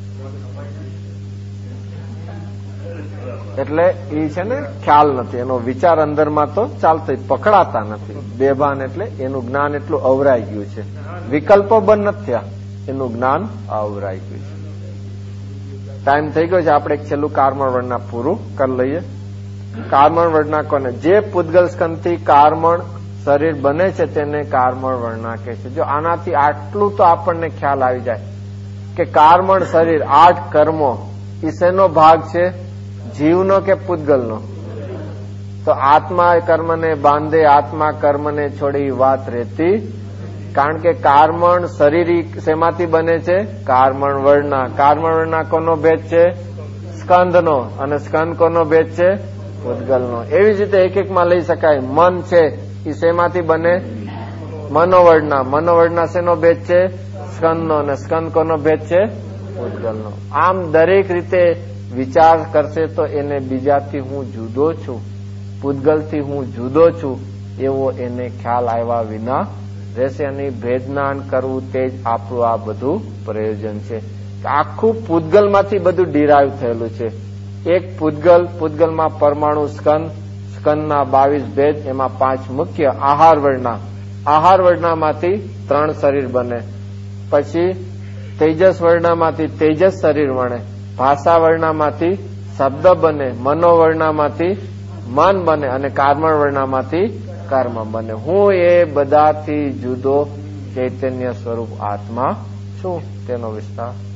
એટલે એ છે ને ખ્યાલ નથી, એનો વિચાર અંદરમાં તો ચાલતો, પકડાતા નથી. બેભાન એટલે એનું જ્ઞાન એટલું અવરાઈ ગયું છે. વિકલ્પો બંધ નથી થયા, એનું જ્ઞાન અવરાઈ ગયું છે. ટાઈમ થઈ ગયો છે. આપણે એક છેલ્લું કાર્મણ વર્ણના પૂરું કરી લઈએ. કાર્મણ વર્ણના કોને? જે પૂતગલ સ્કંદથી કાર્મણ શરીર બને છે તેને કાર્મણ વર્ણના કહે છે. જો આનાથી આટલું તો આપણને ખ્યાલ આવી જાય કે કાર્મણ શરીર 8 કર્મો એ શેનો ભાગ છે? જીવનો કે પૂતગલનો? તો આત્મા કર્મને બાંધે, આત્મા કર્મને છોડી વાત રહેતી. કારણ કે કાર્મણ શરીર શેમાંથી બને છે? કાર્મણ વર્ણના. કાર્મણ વર્ણના કોનો ભેદ છે? સ્કંદનો. અને સ્કંદ કોનો ભેદ છે? પૂતગલનો. એવી જ રીતે એક એકમાં લઈ શકાય. મન છે એ શેમાંથી બને? મનોવર્ણના. મનોવર્ણના શેનો ભેદ છે? સ્કંદનો. અને સ્કંદ કોનો ભેદ છે? પૂતગલનો. આમ દરેક રીતે વિચાર કરશે તો એને બીજાથી હું જુદો છું, પૂતગલથી હું જુદો છું એવો એને ખ્યાલ આવ્યા વિના રહેશે. અને ભેદનાન કરવું તે જ આપણું આ બધું પ્રયોજન છે. આખું પૂતગલમાંથી બધું ડિરાઈવ થયેલું છે. એક પૂતગલમાં પરમાણુ સ્કંદ, સ્કંદના 22 ભેદ, એમાં 5 મુખ્ય. આહાર વર્ણના. આહાર વર્ણનામાંથી 3 શરીર બને. પછી તેજસ વર્ણનામાંથી તેજસ શરીર બને. ભાષા વર્ણનામાંથી શબ્દ બને. મનોવર્ણનામાંથી મન બને. અને કાર્મણ વર્ણનામાંથી કર્મ બને. હું એ બધાથી જુદો ચૈતન્ય સ્વરૂપ આત્મા છું. તેનો વિસ્તાર